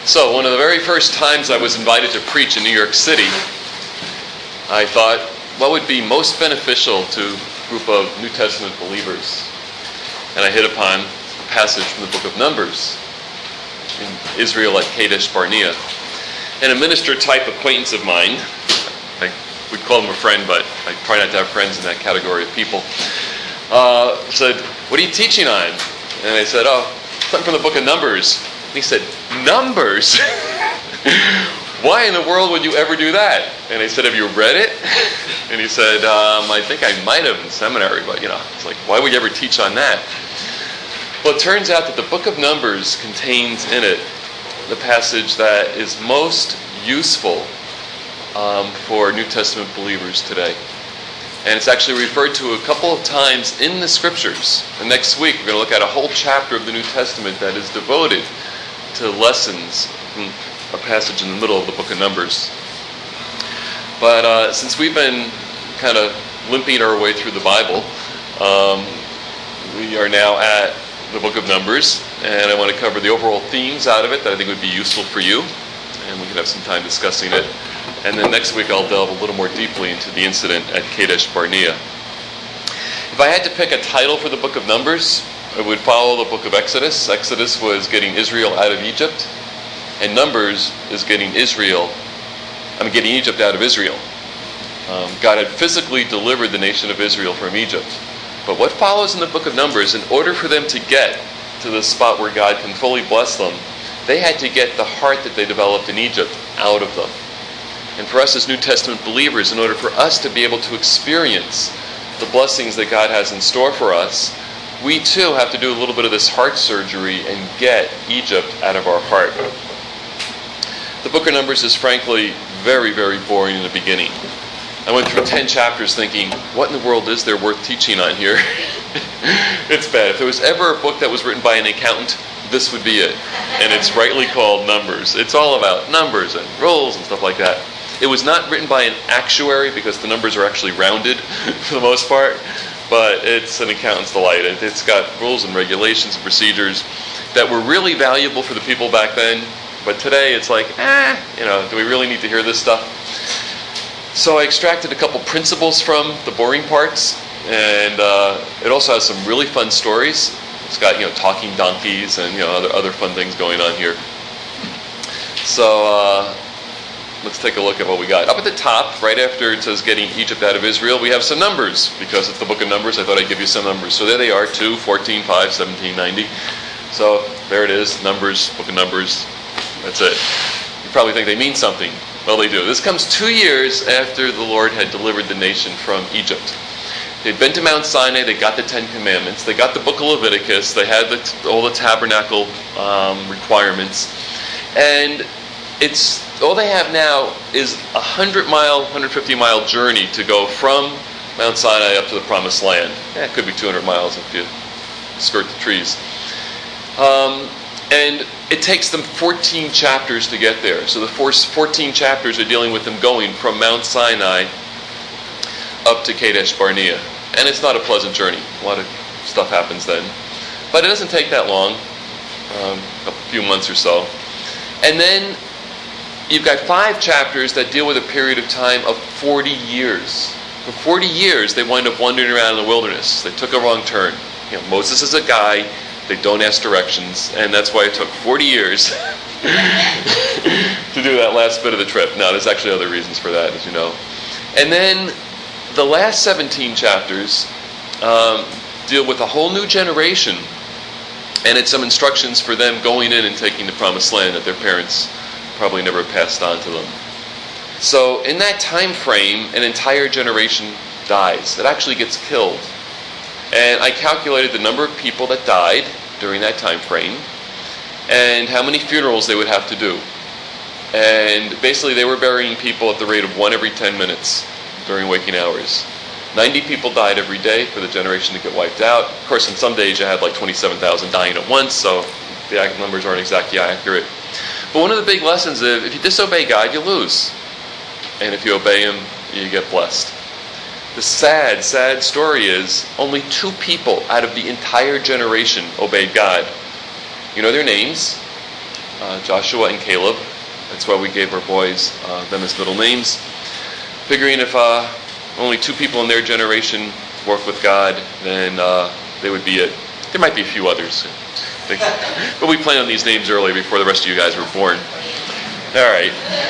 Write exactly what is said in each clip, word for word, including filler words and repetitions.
So, one of the very first times I was invited to preach in New York City, I thought, what would be most beneficial to a group of New Testament believers? And I hit upon a passage from the book of Numbers in Israel at Kadesh Barnea. And a minister-type acquaintance of mine, I would call him a friend, but I try not to have friends in that category of people, uh, said, "What are you teaching on?" And I said, "Oh, something from the book of Numbers." And he said, "Numbers? Why in the world would you ever do that?" And I said, "Have you read it?" And he said, um, "I think I might have in seminary, but you know, it's like, why would you ever teach on that?" Well, it turns out that the book of Numbers contains in it the passage that is most useful um, for New Testament believers today. And it's actually referred to a couple of times in the Scriptures. And next week we're going to look at a whole chapter of the New Testament that is devoted to lessons from a passage in the middle of the book of Numbers. But uh, since we've been kind of limping our way through the Bible, um, we are now at the book of Numbers, and I want to cover the overall themes out of it that I think would be useful for you, and we can have some time discussing it. And then next week I'll delve a little more deeply into the incident at Kadesh Barnea. If I had to pick a title for the book of Numbers, I would follow the book of Exodus. Exodus was getting Israel out of Egypt, and Numbers is getting Israel, I mean getting Egypt out of Israel. Um, God had physically delivered the nation of Israel from Egypt. But what follows in the book of Numbers, in order for them to get to the spot where God can fully bless them, they had to get the heart that they developed in Egypt out of them. And for us as New Testament believers, in order for us to be able to experience the blessings that God has in store for us, we too have to do a little bit of this heart surgery and get Egypt out of our heart. The book of Numbers is frankly very, very boring in the beginning. I went through ten chapters thinking, what in the world is there worth teaching on here? It's bad. If there was ever a book that was written by an accountant, this would be it. And it's rightly called Numbers. It's all about numbers and rules and stuff like that. It was not written by an actuary because the numbers are actually rounded for the most part, but it's an accountant's delight. It's got rules and regulations and procedures that were really valuable for the people back then, but today it's like, eh, you know, do we really need to hear this stuff? So I extracted a couple principles from the boring parts, and uh, it also has some really fun stories. It's got, you know, talking donkeys and, you know, other other fun things going on here. So uh, let's take a look at what we got. Up at the top, right after it says getting Egypt out of Israel, we have some numbers. Because it's the book of Numbers, I thought I'd give you some numbers. So there they are, two, fourteen, five, seventeen, ninety. So there it is, Numbers, book of Numbers. That's it. You probably think they mean something. Well, they do. This comes two years after the Lord had delivered the nation from Egypt. They'd been to Mount Sinai, they got the Ten Commandments, they got the book of Leviticus, they had the, all the tabernacle um, requirements, and it's all they have now is a hundred mile, one hundred fifty mile journey to go from Mount Sinai up to the Promised Land. Yeah, it could be two hundred miles if you skirt the trees. Um, and it takes them fourteen chapters to get there. So the fourteen chapters are dealing with them going from Mount Sinai up to Kadesh Barnea. And it's not a pleasant journey. A lot of stuff happens then. But it doesn't take that long, um, a few months or so. And then you've got five chapters that deal with a period of time of forty years. For forty years, they wind up wandering around in the wilderness. They took a wrong turn. You know, Moses is a guy. They don't ask directions, and that's why it took forty years to do that last bit of the trip. Now, there's actually other reasons for that, as you know. And then the last seventeen chapters um, deal with a whole new generation, and it's some instructions for them going in and taking the Promised Land that their parents probably never passed on to them. So in that time frame, an entire generation dies. It actually gets killed. And I calculated the number of people that died during that time frame and how many funerals they would have to do. And basically they were burying people at the rate of one every ten minutes during waking hours. ninety people died every day for the generation to get wiped out. Of course, in some days you had like twenty-seven thousand dying at once, so the numbers aren't exactly accurate. But one of the big lessons is if you disobey God, you lose. And if you obey Him, you get blessed. The sad, sad story is only two people out of the entire generation obeyed God. You know their names. uh, Joshua and Caleb. That's why we gave our boys uh, them as middle names. Figuring if uh, only two people in their generation work with God, then uh, they would be it. There might be a few others. But we planned on these names earlier before the rest of you guys were born. All right.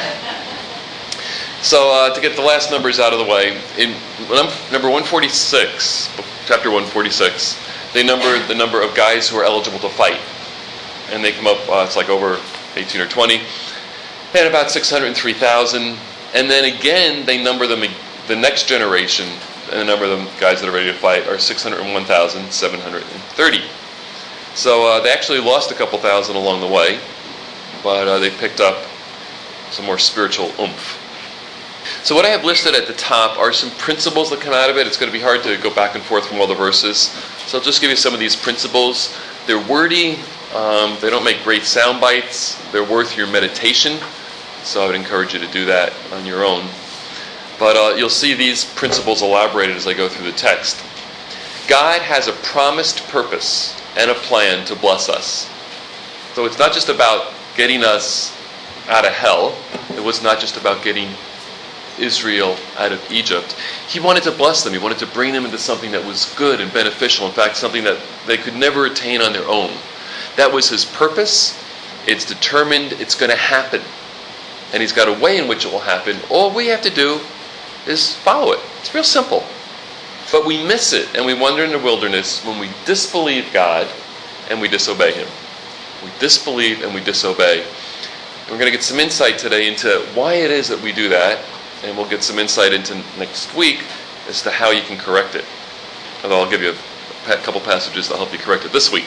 So uh, to get the last numbers out of the way, in number one forty-six, chapter one forty-six, they number the number of guys who are eligible to fight. And they come up, uh, it's like over eighteen or twenty, and about six hundred three thousand. And then again, they number them, the next generation, and the number of them guys that are ready to fight are six hundred one thousand seven hundred thirty. So uh, they actually lost a couple thousand along the way, but uh, they picked up some more spiritual oomph. So what I have listed at the top are some principles that come out of it. It's going to be hard to go back and forth from all the verses. So I'll just give you some of these principles. They're wordy. Um, they don't make great sound bites. They're worth your meditation. So I would encourage you to do that on your own. But uh, you'll see these principles elaborated as I go through the text. God has a promised purpose and a plan to bless us. So it's not just about getting us out of hell. It was not just about getting Israel out of Egypt. He wanted to bless them. He wanted to bring them into something that was good and beneficial. In fact, something that they could never attain on their own. That was his purpose. It's determined. It's going to happen. And he's got a way in which it will happen. All we have to do is follow it. It's real simple. But we miss it and we wander in the wilderness when we disbelieve God and we disobey him. We disbelieve and we disobey. And we're going to get some insight today into why it is that we do that. And we'll get some insight into next week as to how you can correct it. Although I'll give you a couple passages that'll help you correct it this week.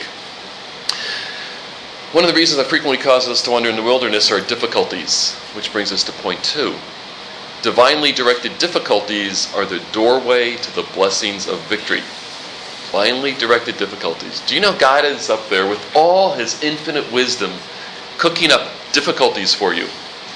One of the reasons that frequently causes us to wander in the wilderness are difficulties, which brings us to point two. Divinely directed difficulties are the doorway to the blessings of victory. Divinely directed difficulties. Do you know God is up there with all his infinite wisdom cooking up difficulties for you?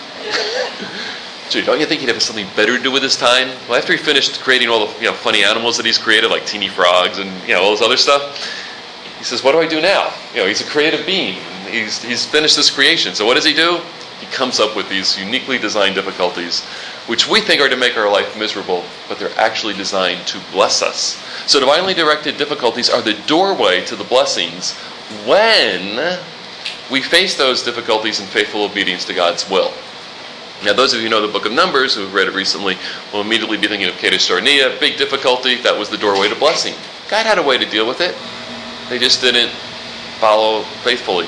Gee, don't you think he'd have something better to do with his time? Well, after he finished creating all the you know funny animals that he's created, like teeny frogs and you know all this other stuff, he says, "What do I do now?" You know, he's a creative being. He's he's finished this creation. So what does he do? He comes up with these uniquely designed difficulties, which we think are to make our life miserable, but they're actually designed to bless us. So divinely directed difficulties are the doorway to the blessings when we face those difficulties in faithful obedience to God's will. Now, those of you who know the book of Numbers, who have read it recently, will immediately be thinking of Kadesh Barnea, big difficulty. That was the doorway to blessing. God had a way to deal with it. They just didn't follow faithfully.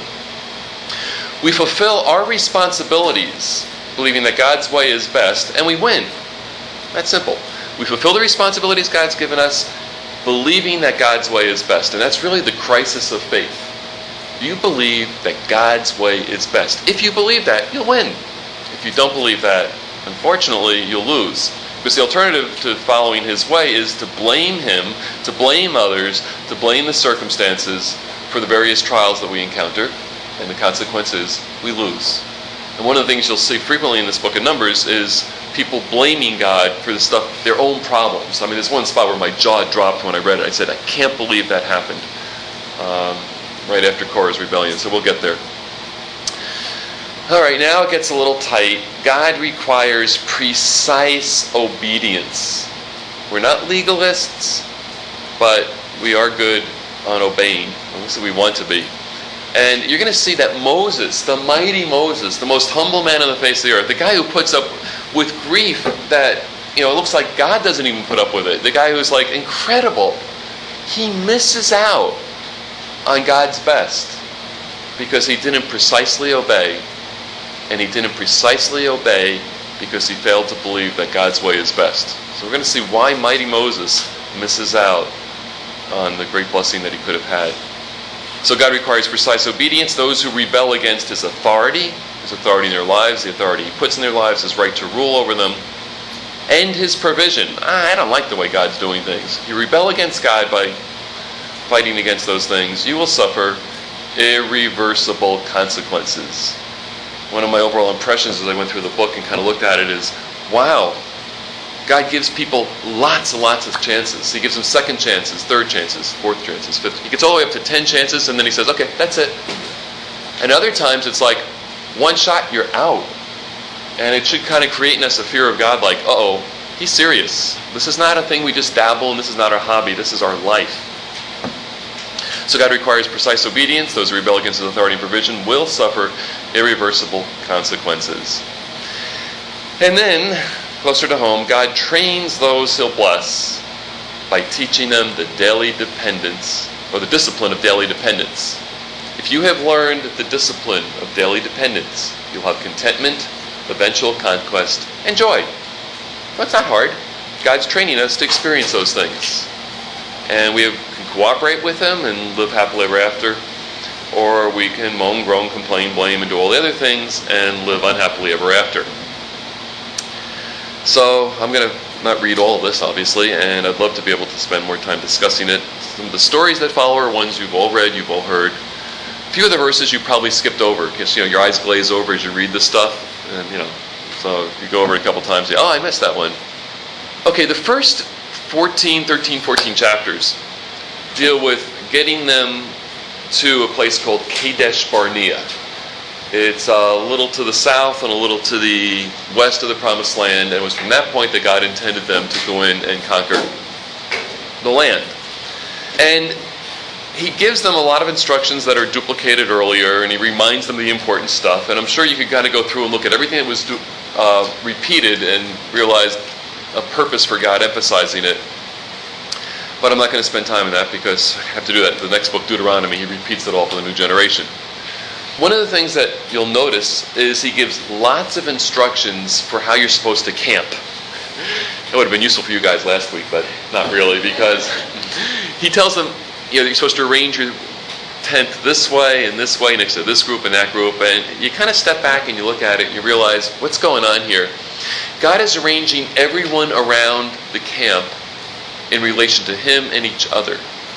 We fulfill our responsibilities, believing that God's way is best, and we win. That's simple. We fulfill the responsibilities God's given us, believing that God's way is best. And that's really the crisis of faith. Do you believe that God's way is best? If you believe that, you'll win. If you don't believe that, unfortunately, you'll lose. Because the alternative to following his way is to blame him, to blame others, to blame the circumstances for the various trials that we encounter. And the consequence is we lose. And one of the things you'll see frequently in this book of Numbers is people blaming God for the stuff, their own problems. I mean, there's one spot where my jaw dropped when I read it. I said, I can't believe that happened. Um, right after Korah's rebellion. So we'll get there. All right, now it gets a little tight. God requires precise obedience. We're not legalists, but we are good on obeying. At least we want to be. And you're going to see that Moses, the mighty Moses, the most humble man on the face of the earth, the guy who puts up with grief that, you know, it looks like God doesn't even put up with it. The guy who's like incredible. He misses out on God's best because he didn't precisely obey. And he didn't precisely obey because he failed to believe that God's way is best. So we're going to see why mighty Moses misses out on the great blessing that he could have had. So God requires precise obedience. Those who rebel against his authority, his authority in their lives, the authority he puts in their lives, his right to rule over them, and his provision. Ah, I don't like the way God's doing things. You rebel against God by fighting against those things, you will suffer irreversible consequences. One of my overall impressions as I went through the book and kind of looked at it is, wow, God gives people lots and lots of chances. He gives them second chances, third chances, fourth chances, fifth. He gets all the way up to ten chances, and then he says, okay, that's it. And other times it's like, one shot, you're out. And it should kind of create in us a fear of God, like, uh-oh, he's serious. This is not a thing we just dabble in. This is not our hobby. This is our life. So God requires precise obedience. Those who rebel against his authority and provision will suffer irreversible consequences. And then, closer to home, God trains those he'll bless by teaching them the daily dependence, or the discipline of daily dependence. If you have learned the discipline of daily dependence, you'll have contentment, eventual conquest, and joy. That's not hard. God's training us to experience those things. And we have, can cooperate with him and live happily ever after, or we can moan, groan, complain, blame, and do all the other things and live unhappily ever after. So I'm going to not read all of this, obviously, and I'd love to be able to spend more time discussing it. Some of the stories that follow are ones you've all read, you've all heard. A few of the verses you probably skipped over because, you know, your eyes glaze over as you read this stuff, and you know, so you go over it a couple times, you say, oh, I missed that one. Okay, the first fourteen, thirteen, fourteen chapters deal with getting them to a place called Kadesh Barnea. It's a little to the south and a little to the west of the Promised Land, and it was from that point that God intended them to go in and conquer the land. And he gives them a lot of instructions that are duplicated earlier, and he reminds them of the important stuff. And I'm sure you could kind of go through and look at everything that was uh, repeated and realize a purpose for God emphasizing it. But I'm not going to spend time on that because I have to do that. The next book, Deuteronomy, he repeats it all for the new generation. One of the things that you'll notice is he gives lots of instructions for how you're supposed to camp. It would have been useful for you guys last week, but not really, because he tells them, you know, you're supposed to arrange your tent this way and this way next to this group and that group, and you kind of step back and you look at it and you realize what's going on here. God is arranging everyone around the camp in relation to him and each other.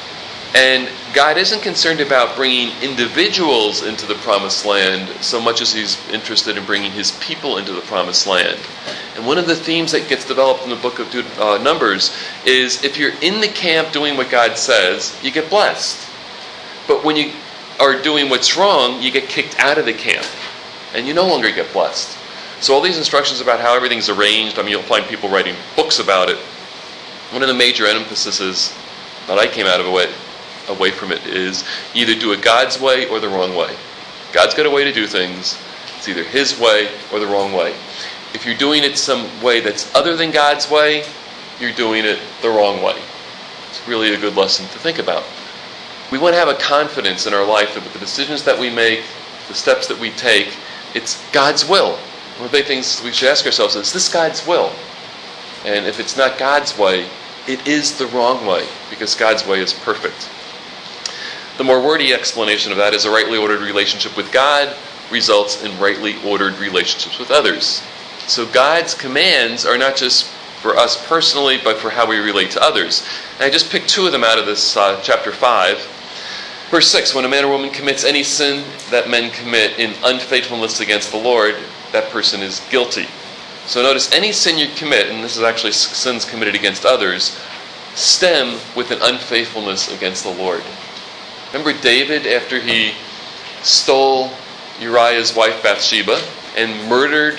And God isn't concerned about bringing individuals into the Promised Land so much as he's interested in bringing his people into the Promised Land. And one of the themes that gets developed in the book of uh, Numbers is if you're in the camp doing what God says, you get blessed. But when you are doing what's wrong, you get kicked out of the camp. And you no longer get blessed. So all these instructions about how everything's arranged, I mean, you'll find people writing books about it. One of the major emphases that I came out of it away from it is either do it God's way or the wrong way. God's got a way to do things. It's either his way or the wrong way. If you're doing it some way that's other than God's way, you're doing it the wrong way. It's really a good lesson to think about. We want to have a confidence in our life that with the decisions that we make, the steps that we take, it's God's will. One of the big things we should ask ourselves is, is this God's will? And if it's not God's way, it is the wrong way, because God's way is perfect. The more wordy explanation of that is a rightly ordered relationship with God results in rightly ordered relationships with others. So God's commands are not just for us personally, but for how we relate to others. And I just picked two of them out of this uh, chapter five. Verse six, when a man or woman commits any sin that men commit in unfaithfulness against the Lord, that person is guilty. So notice any sin you commit, and this is actually sins committed against others, stem with an unfaithfulness against the Lord. Remember David, after he stole Uriah's wife Bathsheba and murdered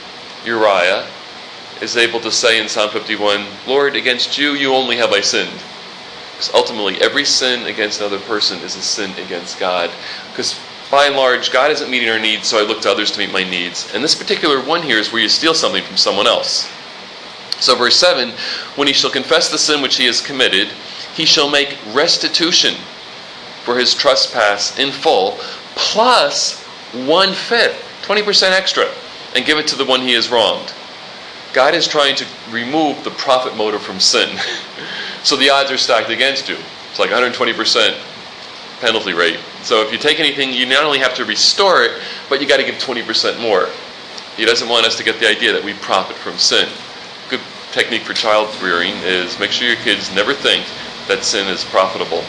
Uriah, is able to say in Psalm fifty-one, Lord, against you, you only have I sinned. Because ultimately, every sin against another person is a sin against God. Because by and large, God isn't meeting our needs, so I look to others to meet my needs. And this particular one here is where you steal something from someone else. So verse seven, when he shall confess the sin which he has committed, he shall make restitution for his trespass in full, plus one-fifth, twenty percent extra, and give it to the one he has wronged. God is trying to remove the profit motive from sin. So the odds are stacked against you. It's like one hundred twenty percent penalty rate. So if you take anything, you not only have to restore it, but you got to give twenty percent more. He doesn't want us to get the idea that we profit from sin. Good technique for child rearing is make sure your kids never think that sin is profitable.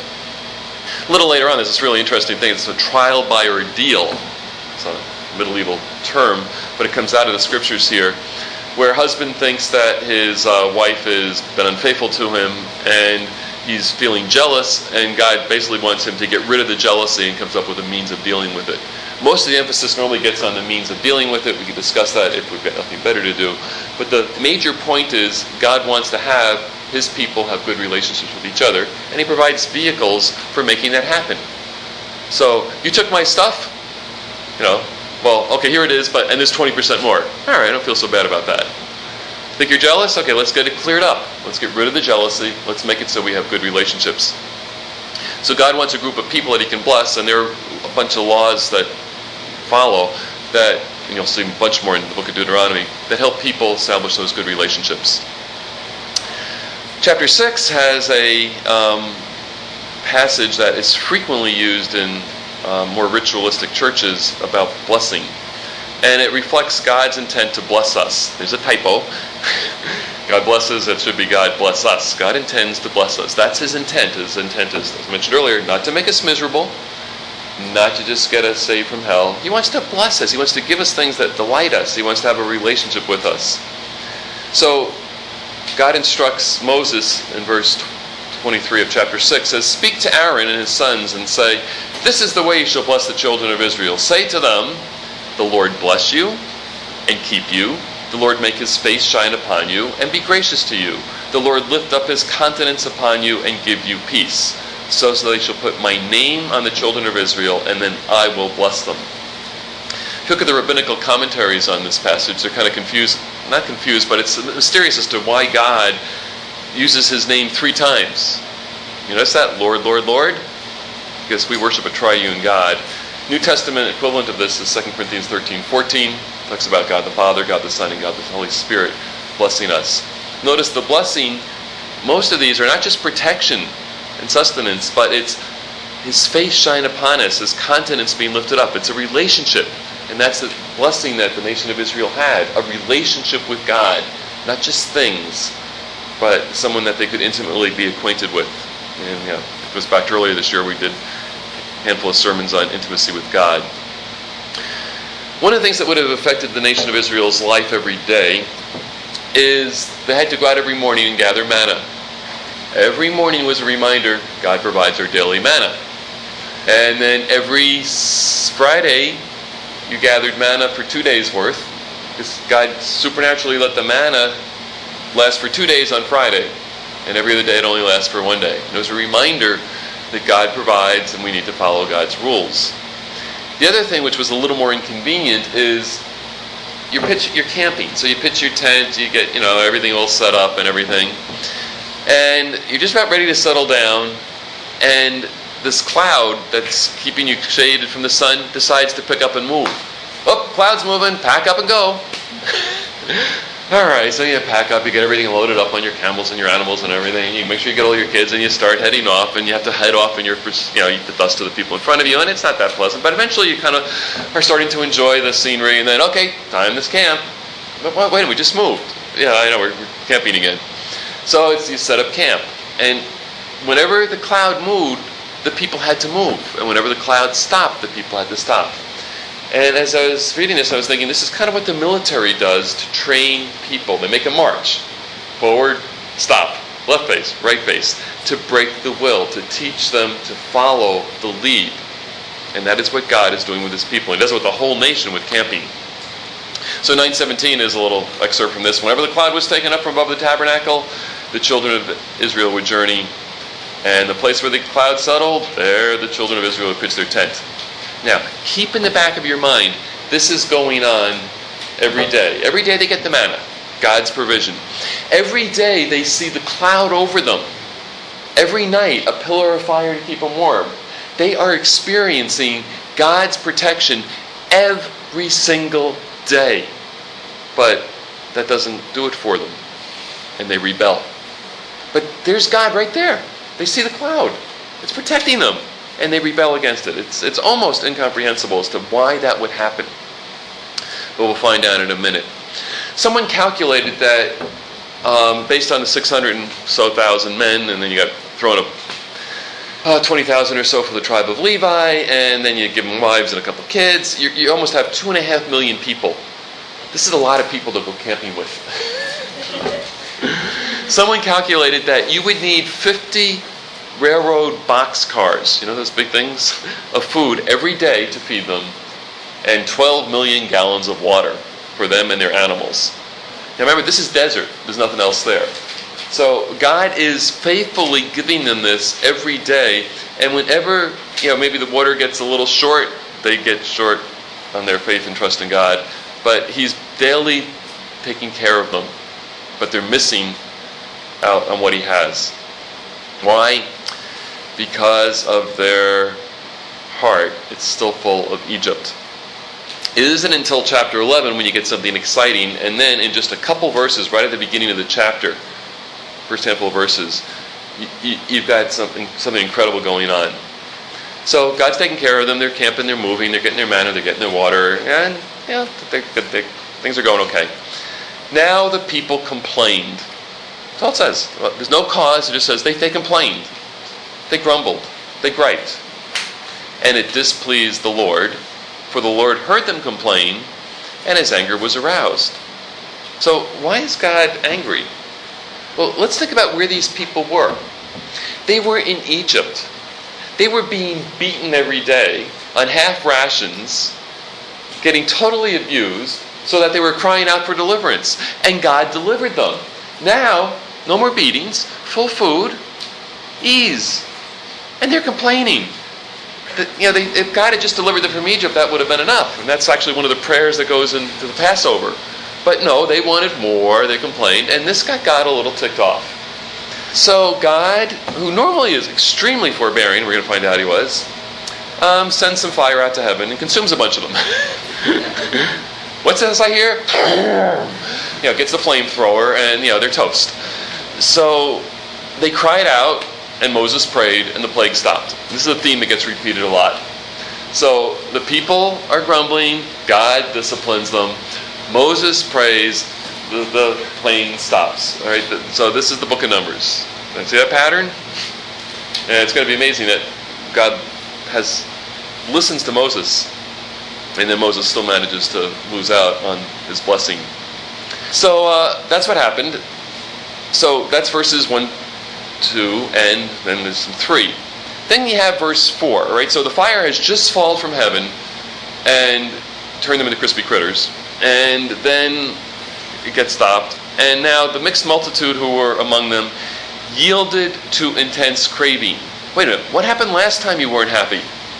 A little later on, there's this really interesting thing. It's a trial by ordeal. It's a medieval term, but it comes out of the scriptures here, where a husband thinks that his uh, wife has been unfaithful to him, and he's feeling jealous, and God basically wants him to get rid of the jealousy and comes up with a means of dealing with it. Most of the emphasis normally gets on the means of dealing with it. We can discuss that if we've got nothing better to do. But the major point is God wants to have his people have good relationships with each other, and he provides vehicles for making that happen. So, you took my stuff? You know, well, okay, here it is, but and there's twenty percent more. All right, I don't feel so bad about that. Think you're jealous? Okay, let's get it cleared up. Let's get rid of the jealousy. Let's make it so we have good relationships. So God wants a group of people that he can bless, and there are a bunch of laws that follow that, and you'll see a bunch more in the book of Deuteronomy, that help people establish those good relationships. Chapter six has a um, passage that is frequently used in um, more ritualistic churches about blessing. And it reflects God's intent to bless us. There's a typo. God blesses, it should be God bless us. God intends to bless us. That's his intent. His intent is, as I mentioned earlier, not to make us miserable, not to just get us saved from hell. He wants to bless us. He wants to give us things that delight us. He wants to have a relationship with us. So, God instructs Moses in verse twenty-three of chapter six, says, "Speak to Aaron and his sons and say, this is the way you shall bless the children of Israel. Say to them, the Lord bless you and keep you. The Lord make his face shine upon you and be gracious to you. The Lord lift up his countenance upon you and give you peace. So, so they shall put my name on the children of Israel, and then I will bless them." If you look at the rabbinical commentaries on this passage, they're kind of confused. Not confused, but it's mysterious as to why God uses his name three times. You notice that? Lord, Lord, Lord? Because we worship a triune God. New Testament equivalent of this is Second Corinthians thirteen fourteen. Talks about God the Father, God the Son, and God the Holy Spirit blessing us. Notice the blessing, most of these are not just protection and sustenance, but it's his face shine upon us, his countenance being lifted up. It's a relationship. And that's the blessing that the nation of Israel had, a relationship with God. Not just things, but someone that they could intimately be acquainted with. And yeah, it goes back to earlier this year, we did a handful of sermons on intimacy with God. One of the things that would have affected the nation of Israel's life every day is they had to go out every morning and gather manna. Every morning was a reminder, God provides our daily manna. And then every Friday, you gathered manna for two days worth, because God supernaturally let the manna last for two days on Friday, and every other day it only lasts for one day. And it was a reminder that God provides and we need to follow God's rules. The other thing, which was a little more inconvenient, is you're, pitch, you're camping. So you pitch your tent, you get you know everything all set up and everything, and you're just about ready to settle down, and this cloud that's keeping you shaded from the sun decides to pick up and move. Oh, cloud's moving, pack up and go. All right, so you pack up, you get everything loaded up on your camels and your animals and everything. You make sure you get all your kids, and you start heading off, and you have to head off, and you're, you know, eat the dust of the people in front of you, and it's not that pleasant. But eventually, you kind of are starting to enjoy the scenery, and then, okay, time to camp. But wait a minute, we just moved. Yeah, I know, we're, we're camping again. So it's, you set up camp, and whenever the cloud moved, the people had to move, and whenever the cloud stopped, the people had to stop. And as I was reading this, I was thinking, this is kind of what the military does to train people. They make a march. Forward, stop, left face, right face, to break the will, to teach them to follow the lead. And that is what God is doing with his people. He does it with the whole nation with camping. So nine seventeen is a little excerpt from this. Whenever the cloud was taken up from above the tabernacle, the children of Israel would journey. And the place where the cloud settled, there the children of Israel would pitch their tent. Now, keep in the back of your mind, this is going on every day. Every day they get the manna, God's provision. Every day they see the cloud over them. Every night, a pillar of fire to keep them warm. They are experiencing God's protection every single day. But that doesn't do it for them. And they rebel. But there's God right there. They see the cloud. It's protecting them. And they rebel against it. It's it's almost incomprehensible as to why that would happen. But we'll find out in a minute. Someone calculated that um, based on the six hundred and so thousand men, and then you got thrown up uh, twenty thousand or so for the tribe of Levi, and then you give them wives and a couple kids, you, you almost have two and a half million people. This is a lot of people to go camping with. Someone calculated that you would need fifty railroad box cars, you know those big things, of food every day to feed them and twelve million gallons of water for them and their animals. Now remember, this is desert. There's nothing else there. So God is faithfully giving them this every day. And whenever, you know, maybe the water gets a little short, they get short on their faith and trust in God. But He's daily taking care of them. But they're missing out on what He has. Why? Because of their heart. It's still full of Egypt. It isn't until chapter eleven when you get something exciting, and then in just a couple verses, right at the beginning of the chapter, first handful of verses, you, you, you've got something something incredible going on. So God's taking care of them. They're camping, they're moving, they're getting their manna, they're getting their water, and yeah, they, they, they, things are going okay. Now the people complained. That's all it says. Well, there's no cause. It just says they, they complained. They grumbled. They griped. And it displeased the Lord. For the Lord heard them complain, and His anger was aroused. So why is God angry? Well, let's think about where these people were. They were in Egypt. They were being beaten every day on half rations, getting totally abused, so that they were crying out for deliverance. And God delivered them. Now, no more beatings, full food, ease. And they're complaining. You know, they, if God had just delivered them from Egypt, that would have been enough. And that's actually one of the prayers that goes into the Passover. But no, they wanted more, they complained, and this got God a little ticked off. So God, who normally is extremely forbearing, we're going to find out He was, um, sends some fire out to heaven and consumes a bunch of them. What's this I hear? You know, gets the flamethrower, and you know, they're toast. So they cried out, and Moses prayed, and the plague stopped. This is a theme that gets repeated a lot. So the people are grumbling, God disciplines them, Moses prays, the, the plague stops. All right. So this is the book of Numbers. See that pattern? And it's going to be amazing that God has listens to Moses, and then Moses still manages to lose out on his blessing. So uh, that's what happened. So that's verses one, two, and then there's some three. Then you have verse four, right? So the fire has just fallen from heaven and turned them into crispy critters. And then it gets stopped. And now the mixed multitude who were among them yielded to intense craving. Wait a minute, what happened last time you weren't happy?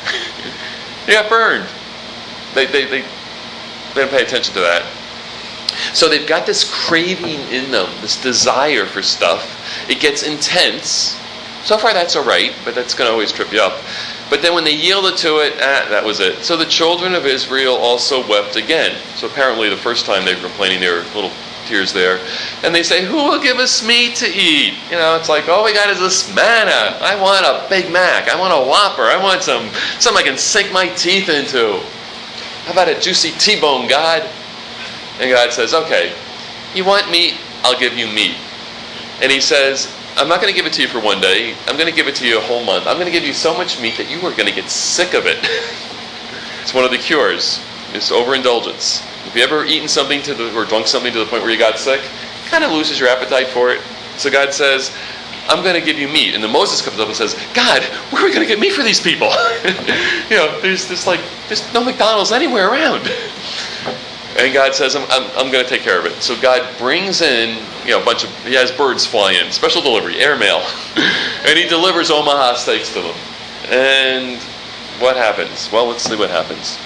You got burned. They, they, they, they didn't pay attention to that. So they've got this craving in them, this desire for stuff. It gets intense. So far that's all right, but that's going to always trip you up. But then when they yielded to it, ah, that was it. So the children of Israel also wept again. So apparently the first time they were complaining, there were little tears there. And they say, who will give us meat to eat? You know, it's like, all we got is this manna. I want a Big Mac. I want a Whopper. I want some something I can sink my teeth into. How about a juicy T-bone, God? And God says, okay, you want meat? I'll give you meat. And He says, I'm not going to give it to you for one day. I'm going to give it to you a whole month. I'm going to give you so much meat that you are going to get sick of it. It's one of the cures. It's overindulgence. If you ever eaten something to the, or drunk something to the point where you got sick, it kind of loses your appetite for it. So God says, I'm going to give you meat. And then Moses comes up and says, God, where are we going to get meat for these people? You know, there's this like, there's no McDonald's anywhere around. And God says, I'm, I'm, I'm going to take care of it. So God brings in, you know, a bunch of, He has birds fly in, special delivery, airmail. And He delivers Omaha steaks to them. And what happens? Well, let's see what happens.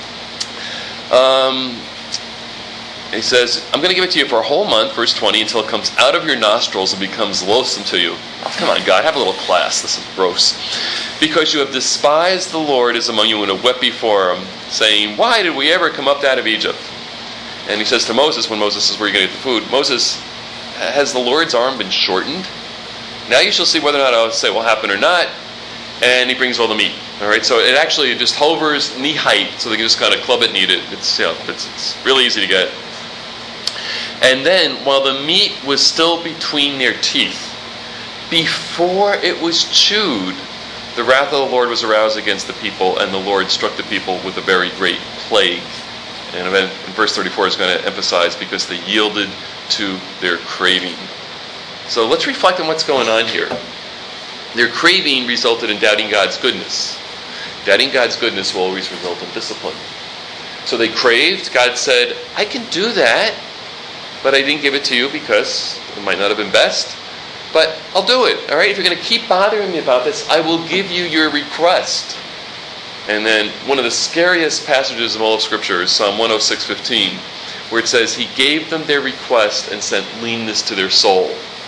Um, He says, I'm going to give it to you for a whole month, verse twenty, until it comes out of your nostrils and becomes loathsome to you. Come on, God, have a little class. This is gross. Because you have despised the Lord as among you and have wept before Him, saying, why did we ever come up out of Egypt? And He says to Moses, when Moses says, where are you going to get the food? Moses, has the Lord's arm been shortened? Now you shall see whether or not I'll say it will happen or not. And He brings all the meat. All right, so it actually just hovers knee height, so they can just kind of club it and eat it. It's, you know, it's, it's really easy to get. And then, while the meat was still between their teeth, before it was chewed, the wrath of the Lord was aroused against the people, and the Lord struck the people with a very great plague. And in verse thirty-four is going to emphasize, because they yielded to their craving. So let's reflect on what's going on here. Their craving resulted in doubting God's goodness. Doubting God's goodness will always result in discipline. So they craved. God said, I can do that, but I didn't give it to you because it might not have been best. But I'll do it. All right? If you're going to keep bothering me about this, I will give you your request. And then one of the scariest passages in all of Scripture is Psalm one oh six fifteen, where it says, He gave them their request and sent leanness to their soul.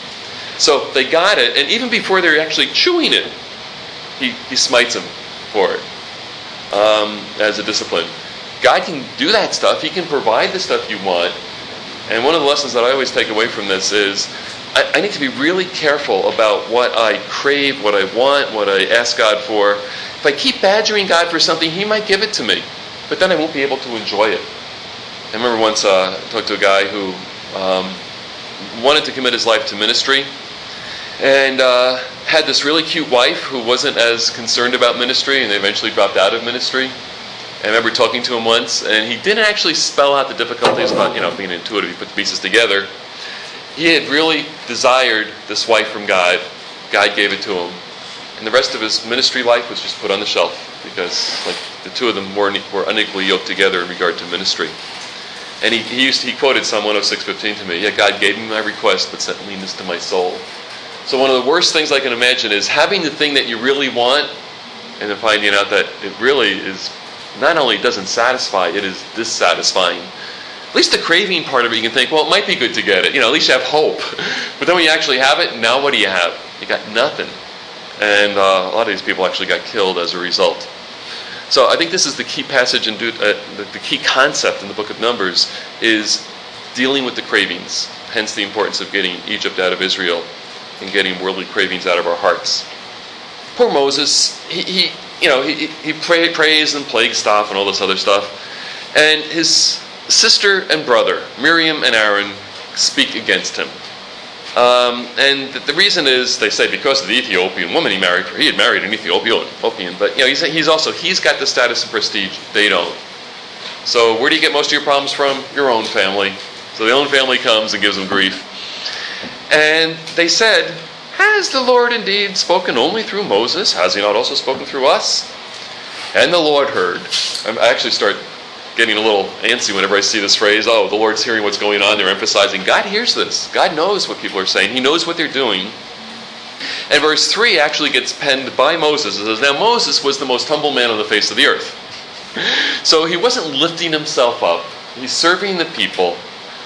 So they got it, and even before they're actually chewing it, He, he smites them for it um, as a discipline. God can do that stuff. He can provide the stuff you want. And one of the lessons that I always take away from this is I, I need to be really careful about what I crave, what I want, what I ask God for. If I keep badgering God for something, He might give it to me, but then I won't be able to enjoy it. I remember once uh, I talked to a guy who um, wanted to commit his life to ministry, and uh, had this really cute wife who wasn't as concerned about ministry, and they eventually dropped out of ministry. I remember talking to him once, and he didn't actually spell out the difficulties about, you know, being intuitive. He put the pieces together. He had really desired this wife from God. God gave it to him. And the rest of his ministry life was just put on the shelf because, like, the two of them were, were unequally yoked together in regard to ministry. And he, he used he quoted Psalm one oh six fifteen to me. Yeah, God gave me my request, but sent leanness to my soul. So one of the worst things I can imagine is having the thing that you really want, and then finding out that it really is not only doesn't satisfy, it is dissatisfying. At least the craving part of it, you can think, well, it might be good to get it. You know, at least you have hope. But then when you actually have it, now what do you have? You got nothing. And uh, a lot of these people actually got killed as a result. So I think this is the key passage in Deut- uh, the, the key concept in the book of Numbers is dealing with the cravings. Hence the importance of getting Egypt out of Israel and getting worldly cravings out of our hearts. Poor Moses, he, he you know, he, he pray, prays and plague stuff and all this other stuff. And his sister and brother, Miriam and Aaron, speak against him. Um, and the, the reason is, they say, because of the Ethiopian woman he married, for he had married an Ethiopian, Ethiopian but you know, he's, he's also, he's got the status and prestige, they don't. So where do you get most of your problems from? Your own family. So the own family comes and gives them grief. And they said, has the Lord indeed spoken only through Moses? Has He not also spoken through us? And the Lord heard. I actually start getting a little antsy whenever I see this phrase, oh, the Lord's hearing what's going on. They're emphasizing, God hears this. God knows what people are saying. He knows what they're doing. And verse three actually gets penned by Moses. It says, now Moses was the most humble man on the face of the earth. So he wasn't lifting himself up. He's serving the people.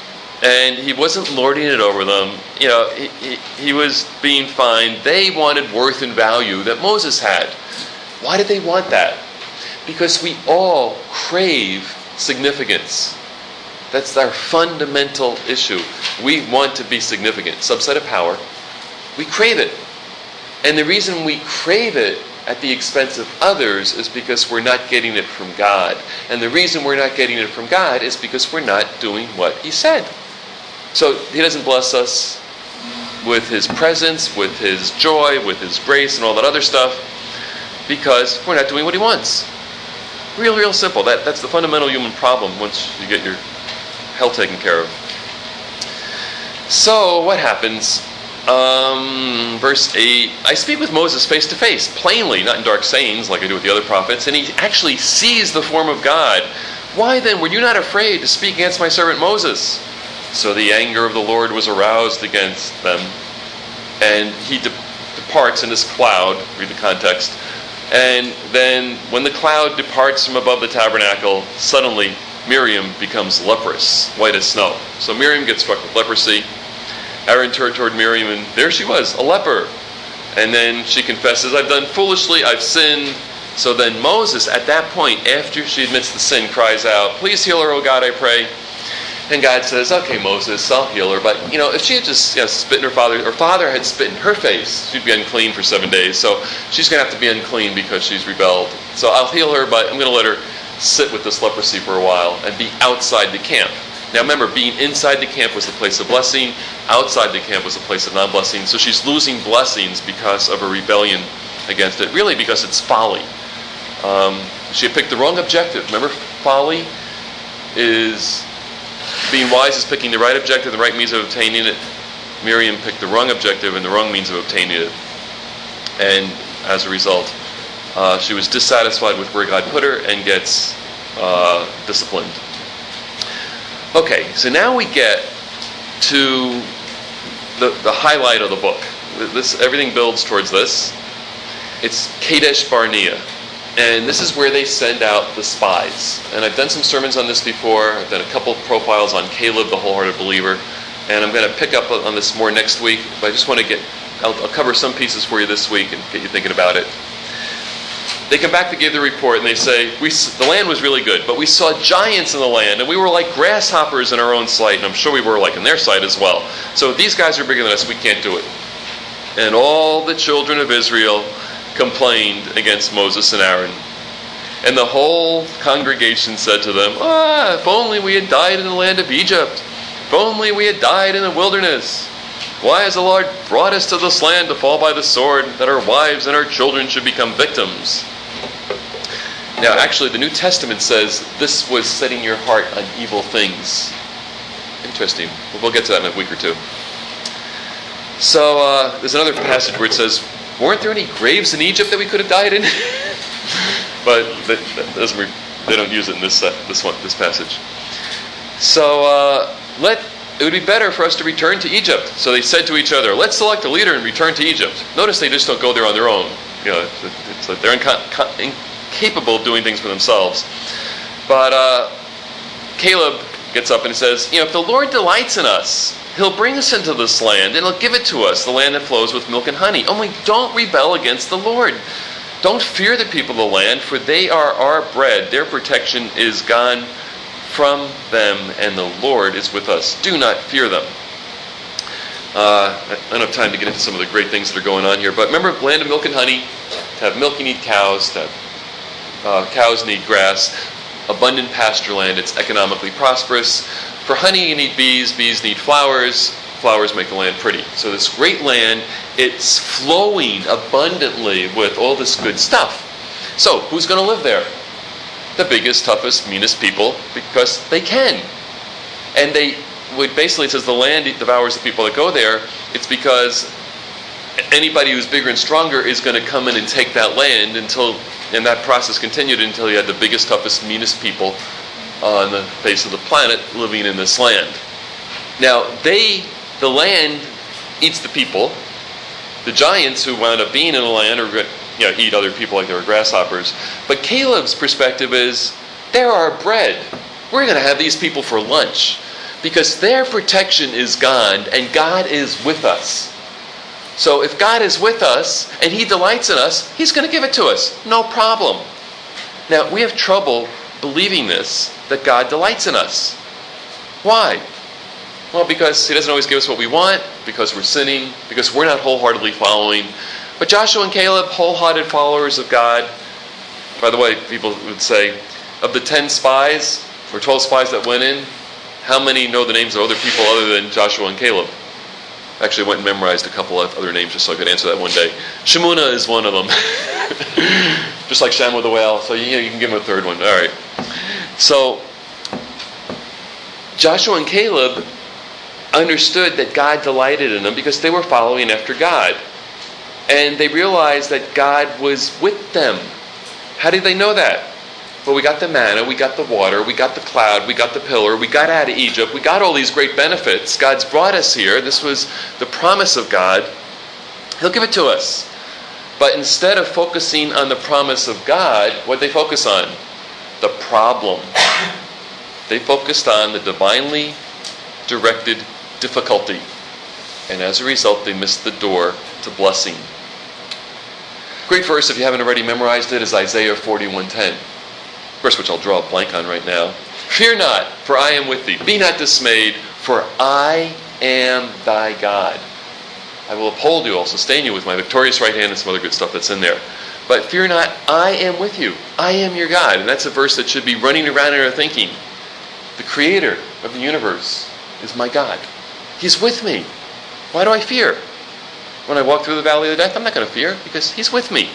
And he wasn't lording it over them. You know, he, he, he was being fine. They wanted worth and value that Moses had. Why did they want that? Because we all crave significance. That's our fundamental issue. We want to be significant. Subset of power. We crave it. And the reason we crave it at the expense of others is because we're not getting it from God. And the reason we're not getting it from God is because we're not doing what He said. So He doesn't bless us with His presence, with His joy, with His grace, and all that other stuff because we're not doing what He wants. Real, real simple. That, that's the fundamental human problem once you get your hell taken care of. So what happens? Um, verse eight, I speak with Moses face to face, plainly, not in dark sayings like I do with the other prophets, and he actually sees the form of God. Why then were you not afraid to speak against my servant Moses? So the anger of the Lord was aroused against them, and he de- departs in this cloud, read the context, and then when the cloud departs from above the tabernacle, suddenly Miriam becomes leprous, white as snow. So Miriam gets struck with leprosy. Aaron turned toward Miriam, and there she was, a leper. And then she confesses, I've done foolishly, I've sinned. So then Moses, at that point, after she admits the sin, cries out, please heal her, O God, I pray. And God says, okay, Moses, I'll heal her. But, you know, if she had just you know, spit in her father, her father had spit in her face, she'd be unclean for seven days. So she's going to have to be unclean because she's rebelled. So I'll heal her, but I'm going to let her sit with this leprosy for a while and be outside the camp. Now remember, being inside the camp was the place of blessing. Outside the camp was the place of non-blessing. So she's losing blessings because of her rebellion against it. Really because it's folly. Um, she had picked the wrong objective. Remember, folly is... being wise is picking the right objective, the right means of obtaining it. Miriam picked the wrong objective and the wrong means of obtaining it. And as a result, uh, she was dissatisfied with where God put her and gets uh, disciplined. Okay, so now we get to the, the highlight of the book. This, everything builds towards this. It's Kadesh Barnea. And this is where they send out the spies. And I've done some sermons on this before. I've done a couple of profiles on Caleb, the wholehearted believer. And I'm going to pick up on this more next week. But I just want to get, I'll, I'll cover some pieces for you this week and get you thinking about it. They come back to give the report and they say, we, the land was really good, but we saw giants in the land and we were like grasshoppers in our own sight. And I'm sure we were like in their sight as well. So these guys are bigger than us, we can't do it. And all the children of Israel complained against Moses and Aaron. And the whole congregation said to them, ah, if only we had died in the land of Egypt. If only we had died in the wilderness. Why has the Lord brought us to this land to fall by the sword, that our wives and our children should become victims? Now, actually, the New Testament says this was setting your heart on evil things. Interesting. We'll get to that in a week or two. So, uh, there's another passage where it says, weren't there any graves in Egypt that we could have died in? But that, that doesn't re- they don't use it in this uh, this one this passage. So uh, let it would be better for us to return to Egypt. So they said to each other, let's select a leader and return to Egypt. Notice they just don't go there on their own. You know, it's, it's like they're inca- incapable of doing things for themselves. But uh, Caleb gets up and says, you know, if the Lord delights in us, He'll bring us into this land and He'll give it to us, the land that flows with milk and honey. Only don't rebel against the Lord. Don't fear the people of the land, for they are our bread. Their protection is gone from them, and the Lord is with us. Do not fear them. Uh, I don't have time to get into some of the great things that are going on here, but remember, land of milk and honey. To have milk, you need cows. To have uh, cows need grass. Abundant pasture land. It's economically prosperous. For honey, you need bees. Bees need flowers. Flowers make the land pretty. So this great land, it's flowing abundantly with all this good stuff. So who's going to live there? The biggest, toughest, meanest people, because they can. And they would basically, it says the land devours the people that go there. It's because anybody who's bigger and stronger is going to come in and take that land until, and that process continued until you had the biggest, toughest, meanest people on the face of the planet living in this land. Now, they, the land eats the people. The giants who wound up being in the land are going to, you know, eat other people like they were grasshoppers. But Caleb's perspective is, they're our bread. We're going to have these people for lunch because their protection is gone and God is with us. So if God is with us and He delights in us, He's going to give it to us. No problem. Now, we have trouble believing this, that God delights in us. Why? Well, because He doesn't always give us what we want, because we're sinning, because we're not wholeheartedly following. But Joshua and Caleb, wholehearted followers of God. By the way, people would say, of the ten spies, or twelve spies that went in, how many know the names of other people other than Joshua and Caleb? Actually, I went and memorized a couple of other names just so I could answer that one day. Shemuna is one of them. Just like Shem with the whale. So you know, you can give him a third one. All right. So, Joshua and Caleb understood that God delighted in them because they were following after God. And they realized that God was with them. How did they know that? Well, we got the manna, we got the water, we got the cloud, we got the pillar, we got out of Egypt, we got all these great benefits. God's brought us here. This was the promise of God. He'll give it to us. But instead of focusing on the promise of God, what did they focus on? The problem. They focused on the divinely directed difficulty. And as a result, they missed the door to blessing. Great verse, if you haven't already memorized it, is Isaiah forty-one ten. Verse which I'll draw a blank on right now. Fear not, for I am with thee. Be not dismayed, for I am thy God. I will uphold you, I'll sustain you with my victorious right hand, and some other good stuff that's in there. But fear not, I am with you. I am your God. And that's a verse that should be running around in our thinking. The creator of the universe is my God. He's with me. Why do I fear? When I walk through the valley of the death, I'm not going to fear because He's with me.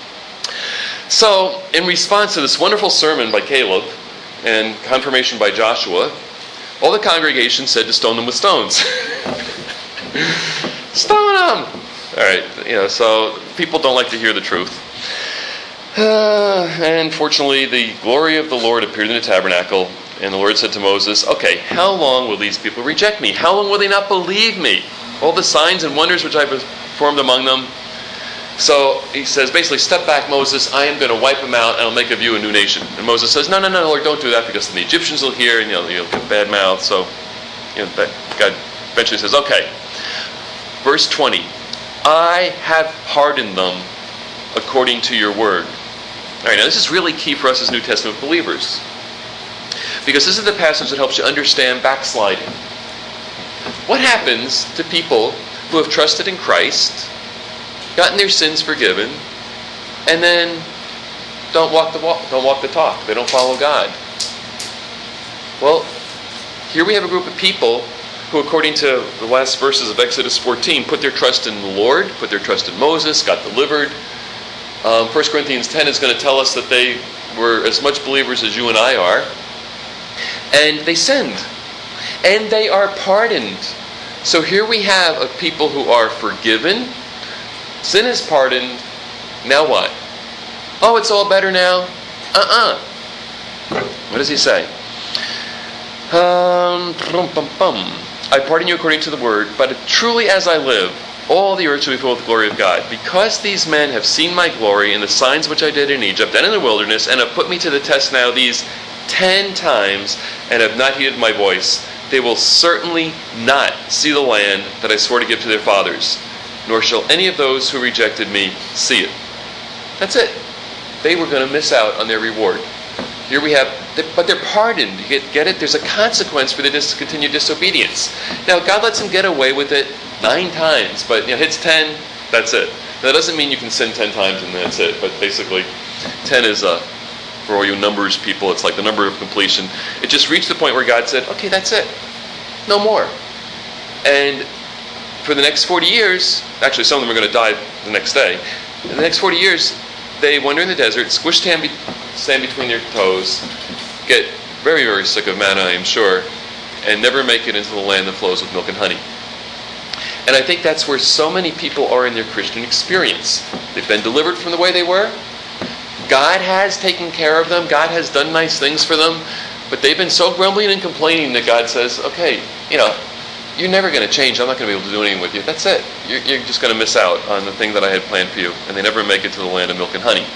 So, in response to this wonderful sermon by Caleb and confirmation by Joshua, all the congregation said to stone them with stones. Stone them! All right, you know, so people don't like to hear the truth. Uh, and fortunately, the glory of the Lord appeared in the tabernacle, and the Lord said to Moses, okay, how long will these people reject me? How long will they not believe me? All the signs and wonders which I performed among them. So he says, basically, step back, Moses. I am going to wipe them out, and I'll make of you a new nation. And Moses says, no, no, no, Lord, don't do that, because the Egyptians will hear, and you know, you'll get bad mouth. So you know, God eventually says, okay. Verse twenty, I have pardoned them according to your word. All right, now this is really key for us as New Testament believers, because this is the passage that helps you understand backsliding. What happens to people who have trusted in Christ, gotten their sins forgiven, and then don't walk the walk, don't walk the talk? They don't follow God. Well, here we have a group of people who, according to the last verses of Exodus fourteen, put their trust in the Lord, put their trust in Moses, got delivered. Um, First Corinthians ten is going to tell us that they were as much believers as you and I are. And they sinned. And they are pardoned. So here we have a people who are forgiven. Sin is pardoned. Now what? Oh, it's all better now? Uh-uh. What does he say? Um, I pardon you according to the word, but truly as I live, all the earth shall be filled with the glory of God. Because these men have seen my glory in the signs which I did in Egypt and in the wilderness, and have put me to the test now these ten times, and have not heeded my voice, they will certainly not see the land that I swore to give to their fathers, nor shall any of those who rejected me see it. That's it. They were going to miss out on their reward. Here we have, but they're pardoned. You get, get it? There's a consequence for the discontinued disobedience. Now, God lets them get away with it nine times, but you know, hits ten, that's it. That doesn't mean you can sin ten times and that's it, but basically, ten is, uh, for all you numbers people, it's like the number of completion. It just reached the point where God said, okay, that's it. No more. And for the next forty years, actually some of them are going to die the next day. In the next forty years, they wander in the desert, squish sand, be- sand between their toes, get very, very sick of manna, I am sure, and never make it into the land that flows with milk and honey. And I think that's where so many people are in their Christian experience. They've been delivered from the way they were. God has taken care of them. God has done nice things for them. But they've been so grumbling and complaining that God says, okay, you know, you're never going to change. I'm not going to be able to do anything with you. That's it. You're, you're just going to miss out on the thing that I had planned for you. And they never make it to the land of milk and honey.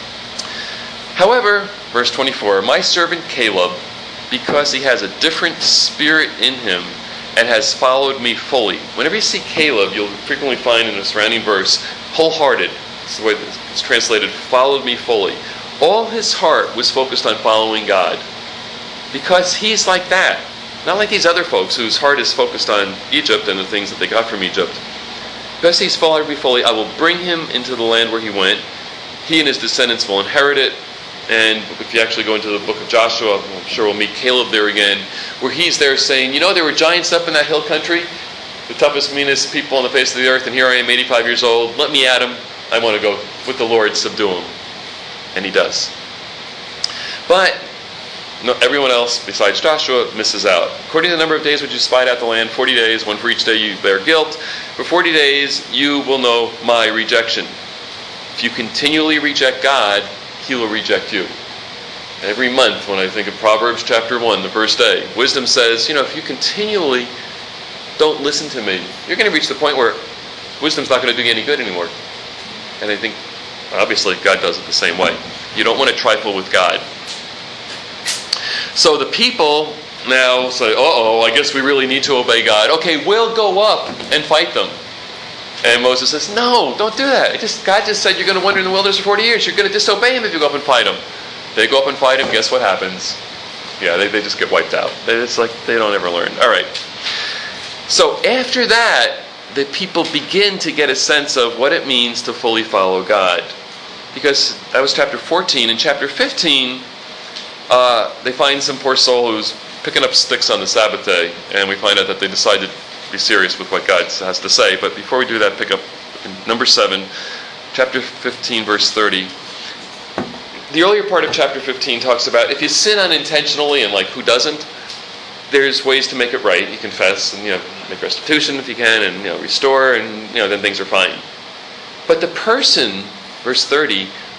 However, verse twenty-four, my servant Caleb, because he has a different spirit in him and has followed me fully. Whenever you see Caleb, you'll frequently find in the surrounding verse, wholehearted. That's the way it's translated, followed me fully. All his heart was focused on following God. Because he's like that. Not like these other folks whose heart is focused on Egypt and the things that they got from Egypt. Because he's followed me fully, I will bring him into the land where he went. He and his descendants will inherit it. And if you actually go into the book of Joshua, I'm sure we'll meet Caleb there again, where he's there saying, you know, there were giants up in that hill country, the toughest, meanest people on the face of the earth, and here I am, eighty-five years old. Let me at them. I want to go with the Lord, subdue them. And he does. But no, everyone else besides Joshua misses out. According to the number of days which you spied out the land, forty days, one for each day you bear guilt. For forty days you will know my rejection. If you continually reject God, he will reject you. Every month when I think of Proverbs chapter one, the first day, wisdom says, you know, if you continually don't listen to me, you're going to reach the point where wisdom's not going to do you any good anymore. And I think, obviously, God does it the same way. You don't want to trifle with God. So the people now say, uh-oh, I guess we really need to obey God. Okay, we'll go up and fight them. And Moses says, no, don't do that. It just, God just said you're going to wander in the wilderness for forty years. You're going to disobey him if you go up and fight him. They go up and fight him. Guess what happens? Yeah, they, they just get wiped out. It's like they don't ever learn. All right. So after that, the people begin to get a sense of what it means to fully follow God. Because that was chapter fourteen. In chapter fifteen, uh, they find some poor soul who's picking up sticks on the Sabbath day. And we find out that they decided be serious with what God has to say. But before we do that, pick up in number seven, chapter fifteen, verse thirty. The earlier part of chapter fifteen talks about if you sin unintentionally, and like who doesn't, there's ways to make it right. You confess and, you know, make restitution if you can, and, you know, restore, and, you know, then things are fine. But the person, verse thirty,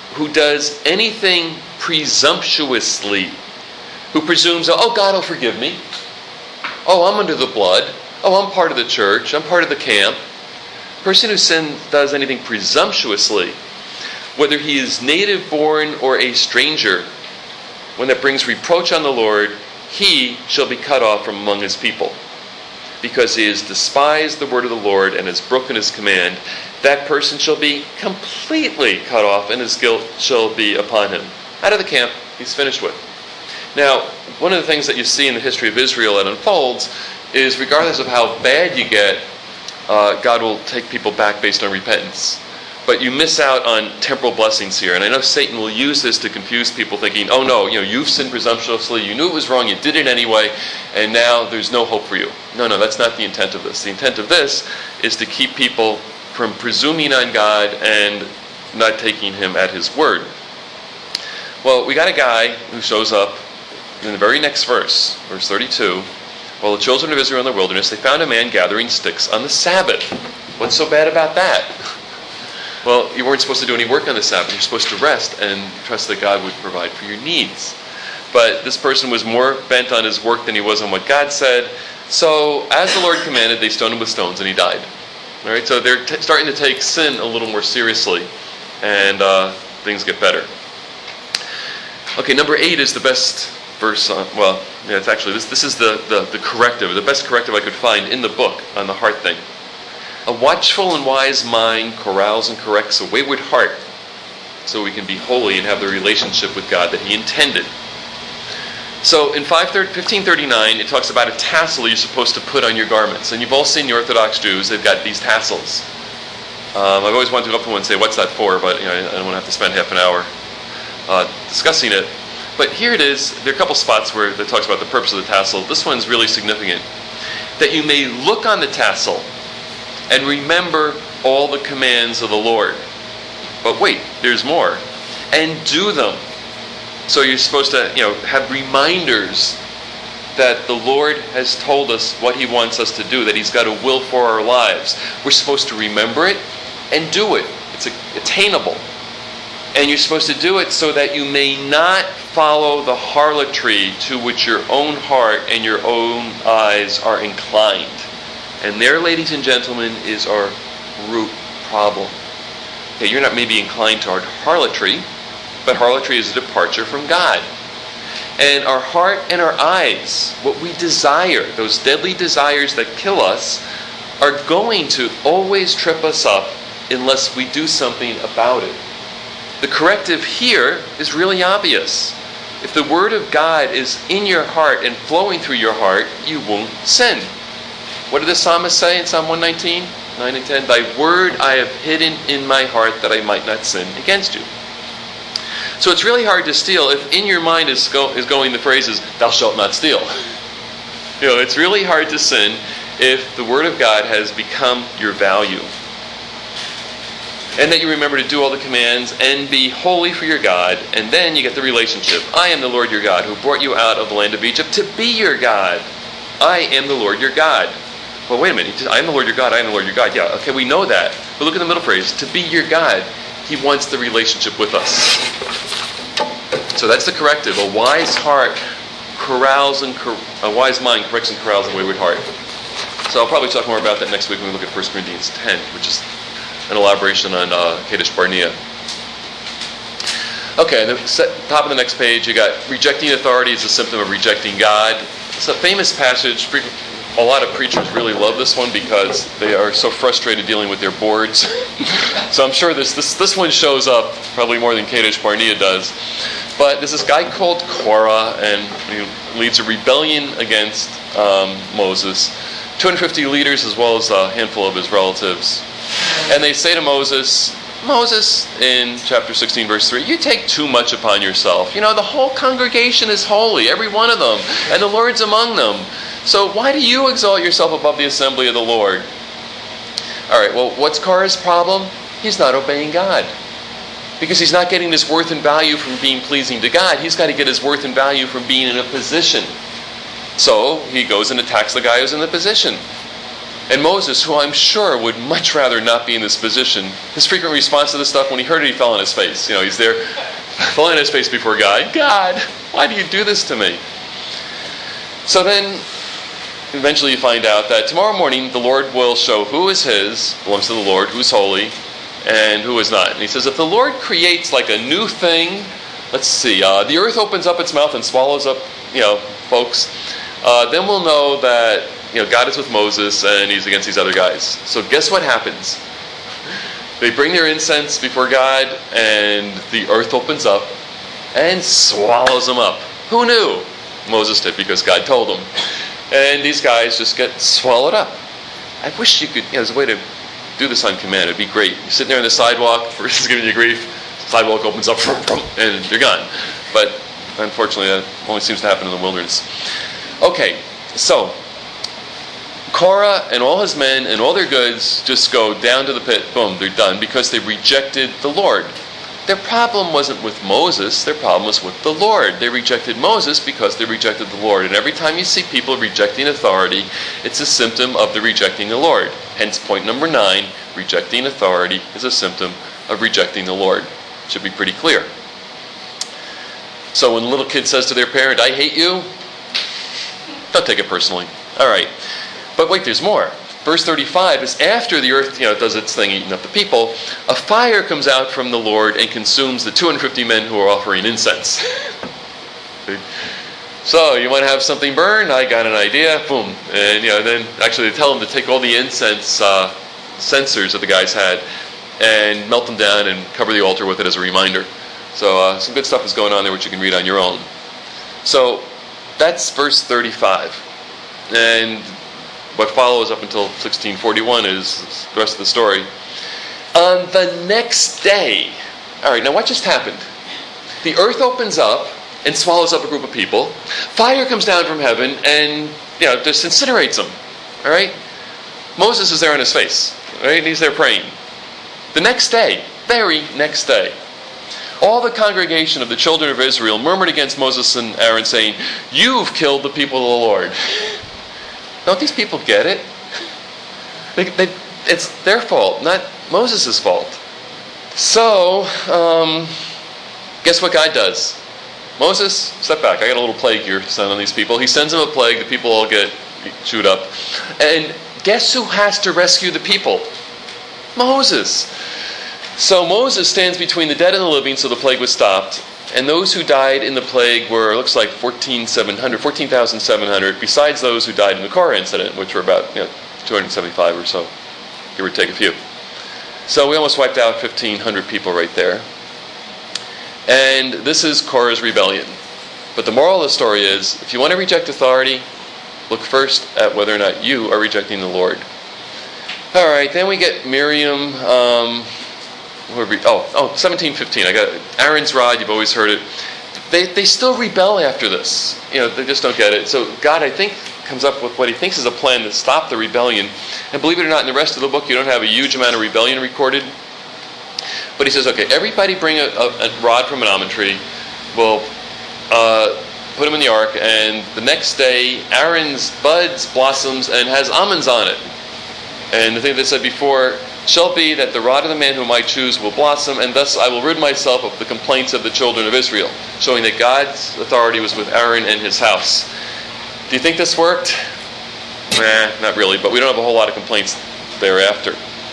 who does anything presumptuously, who presumes, oh, God will forgive me. Oh, I'm under the blood. Oh, I'm part of the church. I'm part of the camp. A person who sin does anything presumptuously, whether he is native born or a stranger, when that brings reproach on the Lord, he shall be cut off from among his people. Because he has despised the word of the Lord and has broken his command, that person shall be completely cut off, and his guilt shall be upon him. Out of the camp, he's finished with. Now, one of the things that you see in the history of Israel that unfolds is regardless of how bad you get, uh, God will take people back based on repentance. But you miss out on temporal blessings here. And I know Satan will use this to confuse people thinking, oh no, you know, you've sinned presumptuously, you knew it was wrong, you did it anyway, and now there's no hope for you. No, no, that's not the intent of this. The intent of this is to keep people from presuming on God and not taking him at his word. Well, we got a guy who shows up in the very next verse, verse thirty-two. While the children of Israel in the wilderness, they found a man gathering sticks on the Sabbath. What's so bad about that? Well, you weren't supposed to do any work on the Sabbath. You're supposed to rest and trust that God would provide for your needs. But this person was more bent on his work than he was on what God said. So, as the Lord commanded, they stoned him with stones and he died. All right, so they're t- starting to take sin a little more seriously, and uh, things get better. Okay, number eight is the best verse on, well, yeah, it's actually, this This is the, the, the corrective, the best corrective I could find in the book on the heart thing. A watchful and wise mind corrals and corrects a wayward heart, so we can be holy and have the relationship with God that he intended. So in fifteen thirty-nine, it talks about a tassel you're supposed to put on your garments. And you've all seen the Orthodox Jews, they've got these tassels. Um, I've always wanted to go up to one and say, what's that for? But you know, I don't want to have to spend half an hour uh, discussing it. But here it is. There are a couple spots where it talks about the purpose of the tassel. This one's really significant. That you may look on the tassel and remember all the commands of the Lord. But wait, there's more. And do them. So you're supposed to, you know, have reminders that the Lord has told us what he wants us to do, that he's got a will for our lives. We're supposed to remember it and do it. It's attainable. And you're supposed to do it so that you may not follow the harlotry to which your own heart and your own eyes are inclined. And there, ladies and gentlemen, is our root problem. Okay, you're not maybe inclined toward harlotry, but harlotry is a departure from God. And our heart and our eyes, what we desire, those deadly desires that kill us, are going to always trip us up unless we do something about it. The corrective here is really obvious. If the Word of God is in your heart and flowing through your heart, you won't sin. What did the psalmist say in Psalm one nineteen, nine and ten? Thy word I have hidden in my heart that I might not sin against you. So it's really hard to steal if in your mind is, go, is going the phrases, thou shalt not steal. You know, it's really hard to sin if the Word of God has become your value. And that you remember to do all the commands and be holy for your God, and then you get the relationship. I am the Lord your God who brought you out of the land of Egypt to be your God. I am the Lord your God. Well, wait a minute. I am the Lord your God. I am the Lord your God. Yeah, okay, we know that. But look at the middle phrase. To be your God. He wants the relationship with us. So that's the corrective. A wise heart corrals and cor- a wise mind corrects and corrals a wayward heart. So I'll probably talk more about that next week when we look at First Corinthians ten, which is an elaboration on uh, Kadesh Barnea. Okay, the set, top of the next page, you got rejecting authority is a symptom of rejecting God. It's a famous passage. A lot of preachers really love this one because they are so frustrated dealing with their boards. So I'm sure this, this this one shows up probably more than Kadesh Barnea does. But there's this guy called Korah, and he leads a rebellion against um, Moses. two hundred fifty leaders as well as a handful of his relatives. And they say to Moses, Moses, in chapter sixteen, verse three, you take too much upon yourself. You know, the whole congregation is holy, every one of them, and the Lord's among them. So why do you exalt yourself above the assembly of the Lord? All right, well, what's Korah's problem? He's not obeying God. Because he's not getting his worth and value from being pleasing to God. He's got to get his worth and value from being in a position. So he goes and attacks the guy who's in the position. And Moses, who I'm sure would much rather not be in this position, his frequent response to this stuff, when he heard it, he fell on his face. You know, he's there, falling on his face before God. God, why do you do this to me? So then, eventually you find out that tomorrow morning the Lord will show who is his, belongs to the Lord, who's holy, and who is not. And he says, if the Lord creates like a new thing, let's see, uh, the earth opens up its mouth and swallows up, you know, folks, uh, then we'll know that, you know, God is with Moses and he's against these other guys. So guess what happens? They bring their incense before God and the earth opens up and swallows them up. Who knew? Moses did, because God told him. And these guys just get swallowed up. I wish you could, you know, there's a way to do this on command. It'd be great. You're sitting there on the sidewalk, first is giving you grief, sidewalk opens up, and you're gone. But unfortunately, that only seems to happen in the wilderness. Okay, so Korah and all his men and all their goods just go down to the pit. Boom, they're done, because they rejected the Lord. Their problem wasn't with Moses, their problem was with the Lord. They rejected Moses because they rejected the Lord. And every time you see people rejecting authority, it's a symptom of the rejecting the Lord. Hence point number nine, rejecting authority is a symptom of rejecting the Lord. Should be pretty clear. So when a little kid says to their parent, I hate you, don't take it personally. All right. But wait, there's more. Verse thirty-five is after the earth, you know, does its thing, eating up the people, a fire comes out from the Lord and consumes the two hundred fifty men who are offering incense. So, you want to have something burn? I got an idea. Boom. And, you know, then actually they tell them to take all the incense uh, censers that the guys had and melt them down and cover the altar with it as a reminder. So, uh, some good stuff is going on there which you can read on your own. So, that's verse thirty-five. And what follows up until sixteen forty-one is the rest of the story. On the next day, all right, now what just happened? The earth opens up and swallows up a group of people. Fire comes down from heaven and, you know, just incinerates them. All right? Moses is there on his face. Right? And he's there praying. The next day, very next day, all the congregation of the children of Israel murmured against Moses and Aaron, saying, you've killed the people of the Lord. Don't these people get it? They, they, it's their fault, not Moses' fault. So, um, guess what God does? Moses, step back. I got a little plague here to send on these people. He sends them a plague. The people all get chewed up. And guess who has to rescue the people? Moses. So Moses stands between the dead and the living, so the plague was stopped. And those who died in the plague were, looks like fourteen thousand seven hundred, besides those who died in the Korah incident, which were about, you know, two hundred seventy-five or so, give or take a few. So we almost wiped out fifteen hundred people right there. And this is Korah's rebellion. But the moral of the story is, if you want to reject authority, look first at whether or not you are rejecting the Lord. All right, then we get Miriam. Um, Oh, oh, seventeen fifteen. I got Aaron's rod. You've always heard it. They they still rebel after this. You know, they just don't get it. So God, I think, comes up with what he thinks is a plan to stop the rebellion. And believe it or not, in the rest of the book, you don't have a huge amount of rebellion recorded. But he says, okay, everybody bring a, a, a rod from an almond tree. We'll uh, put them in the ark. And the next day, Aaron's buds, blossoms, and has almonds on it. And the thing they said before, shall be that the rod of the man whom I choose will blossom, and thus I will rid myself of the complaints of the children of Israel, showing that God's authority was with Aaron and his house. Do you think this worked? Nah, not really, but we don't have a whole lot of complaints thereafter.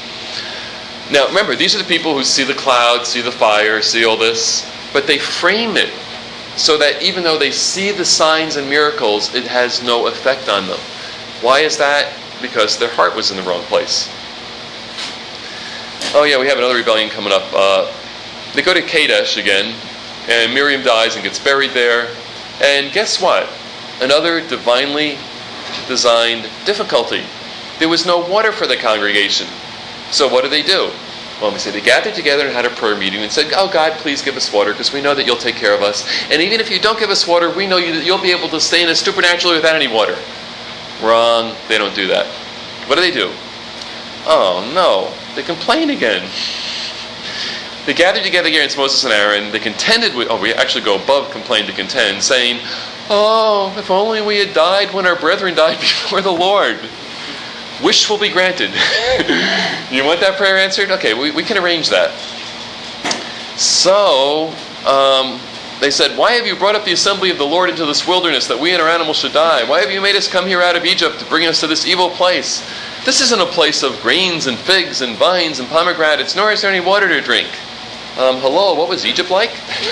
Now, remember, these are the people who see the clouds, see the fire, see all this, but they frame it so that even though they see the signs and miracles, it has no effect on them. Why is that? Because their heart was in the wrong place. Oh yeah, we have another rebellion coming up. Uh, they go to Kadesh again, and Miriam dies and gets buried there. And guess what? Another divinely designed difficulty. There was no water for the congregation. So what do they do? Well, we say they gathered together and had a prayer meeting and said, oh God, please give us water, because we know that you'll take care of us. And even if you don't give us water, we know you, that you'll be able to stay in us supernaturally without any water. Wrong. They don't do that. What do they do? Oh no. They complain again. They gathered together against Moses and Aaron. They contended with, oh, we actually go above complain to contend, saying, oh, if only we had died when our brethren died before the Lord. wish will be granted. You want that prayer answered? Okay, we, we can arrange that. So, um, they said, why have you brought up the assembly of the Lord into this wilderness, that we and our animals should die? Why have you made us come here out of Egypt to bring us to this evil place? This isn't a place of grains and figs and vines and pomegranates, nor is there any water to drink. Um, hello, what was Egypt like?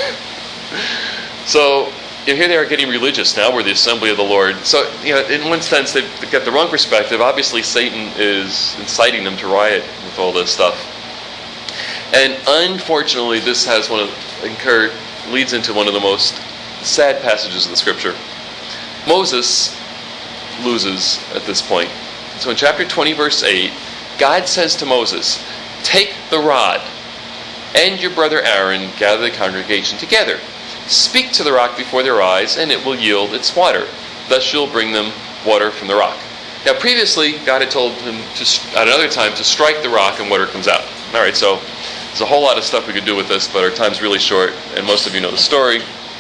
So, you know, here they are getting religious now. We're the assembly of the Lord. So, you know, in one sense, they've got the wrong perspective. Obviously, Satan is inciting them to riot with all this stuff. And unfortunately, this has one of incurred leads into one of the most sad passages of the Scripture. Moses loses at this point. So in chapter twenty, verse eight, God says to Moses, take the rod, and your brother Aaron gather the congregation together. Speak to the rock before their eyes, and it will yield its water. Thus you'll bring them water from the rock. Now previously, God had told him to, at another time, to strike the rock and water comes out. All right, so there's a whole lot of stuff we could do with this, but our time's really short, and most of you know the story.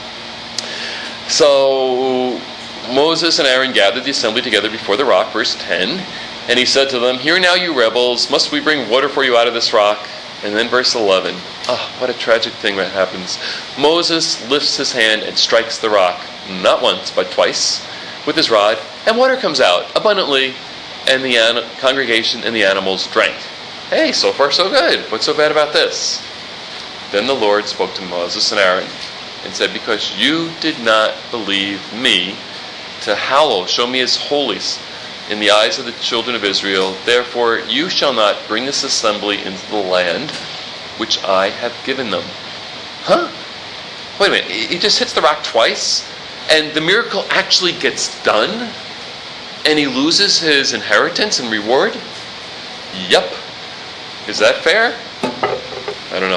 So Moses and Aaron gathered the assembly together before the rock, verse ten, and he said to them, hear now, you rebels, must we bring water for you out of this rock? And then verse eleven, oh, what a tragic thing that happens. Moses lifts his hand and strikes the rock, not once, but twice, with his rod, and water comes out abundantly, and the an- congregation and the animals drank. Hey, so far so good. What's so bad about this? Then the Lord spoke to Moses and Aaron and said, because you did not believe me to hallow, show me as holy in the eyes of the children of Israel, therefore you shall not bring this assembly into the land which I have given them. Huh? Wait a minute, he just hits the rock twice, and the miracle actually gets done, and he loses his inheritance and reward? Yep. Is that fair? I don't know.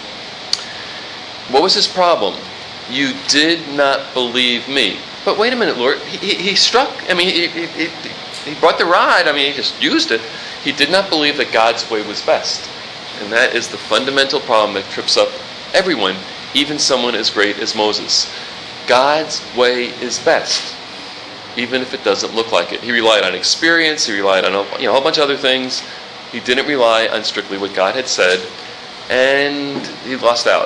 What was his problem? You did not believe me. But wait a minute, Lord. He, he, he struck, I mean, he, he, he brought the rod. I mean, he just used it. He did not believe that God's way was best. And that is the fundamental problem that trips up everyone, even someone as great as Moses. God's way is best, even if it doesn't look like it. He relied on experience. He relied on a, you know, a whole bunch of other things. He didn't rely on strictly what God had said, and he lost out.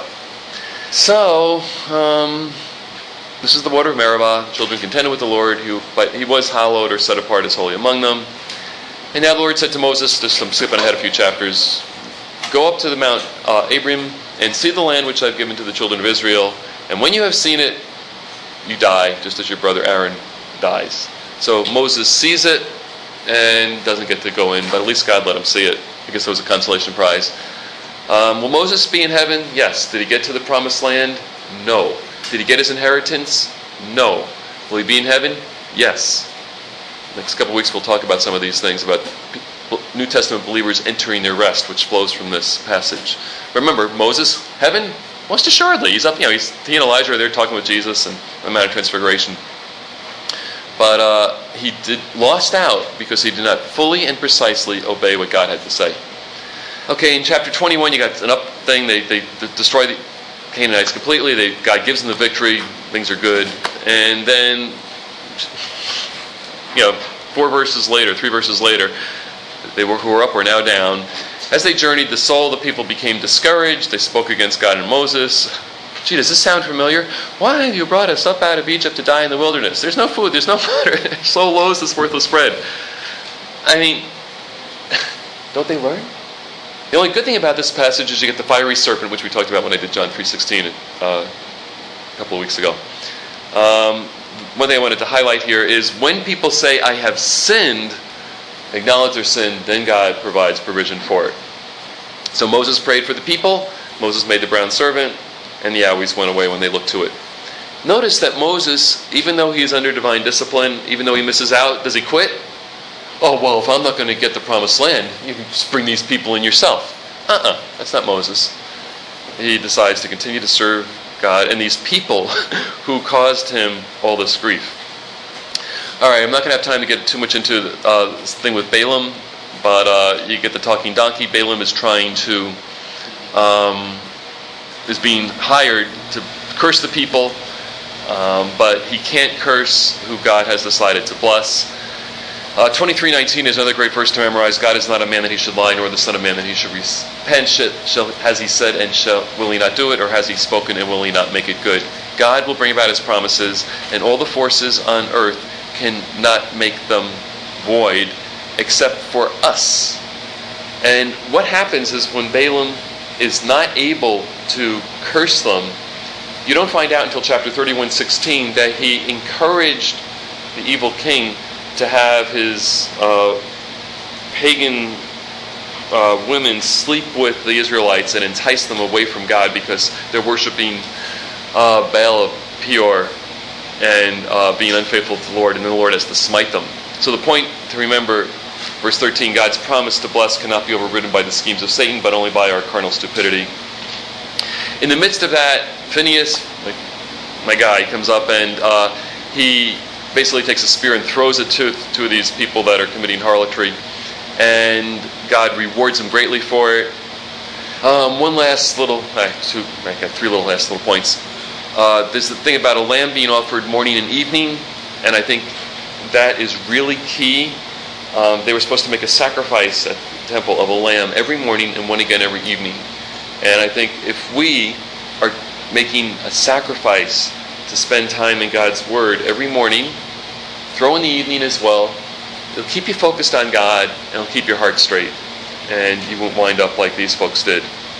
So, um, this is the water of Meribah. Children contended with the Lord, who, but he was hallowed or set apart as holy among them. And now the Lord said to Moses, just I'm skipping ahead a few chapters, go up to the Mount uh, Abram and see the land which I've given to the children of Israel. And when you have seen it, you die, just as your brother Aaron dies. So Moses sees it and doesn't get to go in, but at least God let him see it. I guess it was a consolation prize. Um, will Moses be in heaven? Yes. Did he get to the promised land? No. Did he get his inheritance? No. Will he be in heaven? Yes. Next couple of weeks we'll talk about some of these things, about New Testament believers entering their rest, which flows from this passage. Remember, Moses, heaven? Most assuredly. He's up, you know, he's, he and Elijah are there talking with Jesus and the Mount of Transfiguration. But uh, he did lost out because he did not fully and precisely obey what God had to say. Okay, in chapter twenty-one, you got an up thing. They they destroy the Canaanites completely. They, God gives them the victory. Things are good. And then, you know, four verses later, three verses later, they were who were up were now down. As they journeyed, the soul of the people became discouraged. They spoke against God and Moses. Gee, does this sound familiar? Why have you brought us up out of Egypt to die in the wilderness? There's no food, there's no water. So low is this worthless bread. I mean, don't they learn? The only good thing about this passage is you get the fiery serpent, which we talked about when I did John three sixteen uh, a couple of weeks ago. Um, one thing I wanted to highlight here is when people say, I have sinned, acknowledge their sin, then God provides provision for it. So Moses prayed for the people. Moses made the brown servant. And the Yowies went away when they looked to it. Notice that Moses, even though he is under divine discipline, even though he misses out, does he quit? Oh, well, if I'm not going to get the promised land, you can just bring these people in yourself. Uh-uh, that's not Moses. He decides to continue to serve God and these people who caused him all this grief. All right, I'm not going to have time to get too much into uh, this thing with Balaam, but uh, you get the talking donkey. Balaam is trying to... Um, is being hired to curse the people, um, but he can't curse who God has decided to bless. Uh, twenty-three nineteen is another great verse to memorize. God is not a man that he should lie, nor the son of man that he should repent. Shall, has he said, and shall, will he not do it? Or has he spoken, and will he not make it good? God will bring about his promises, and all the forces on earth cannot make them void, except for us. And what happens is when Balaam is not able to curse them, you don't find out until chapter thirty-one sixteen that he encouraged the evil king to have his uh, pagan uh, women sleep with the Israelites and entice them away from God because they're worshiping uh, Baal of Peor and uh, being unfaithful to the Lord, and then the Lord has to smite them. So the point to remember, verse thirteen, God's promise to bless cannot be overridden by the schemes of Satan, but only by our carnal stupidity. In the midst of that, Phinehas, like my guy, comes up and uh, he basically takes a spear and throws it to two of these people that are committing harlotry, and God rewards him greatly for it. Um, one last little, uh, two, I got three little last little points. Uh, there's the thing about a lamb being offered morning and evening, and I think that is really key. Um, they were supposed to make a sacrifice at the temple of a lamb every morning and one again every evening. And I think if we are making a sacrifice to spend time in God's Word every morning, throw in the evening as well, it'll keep you focused on God and it'll keep your heart straight. And you won't wind up like these folks did.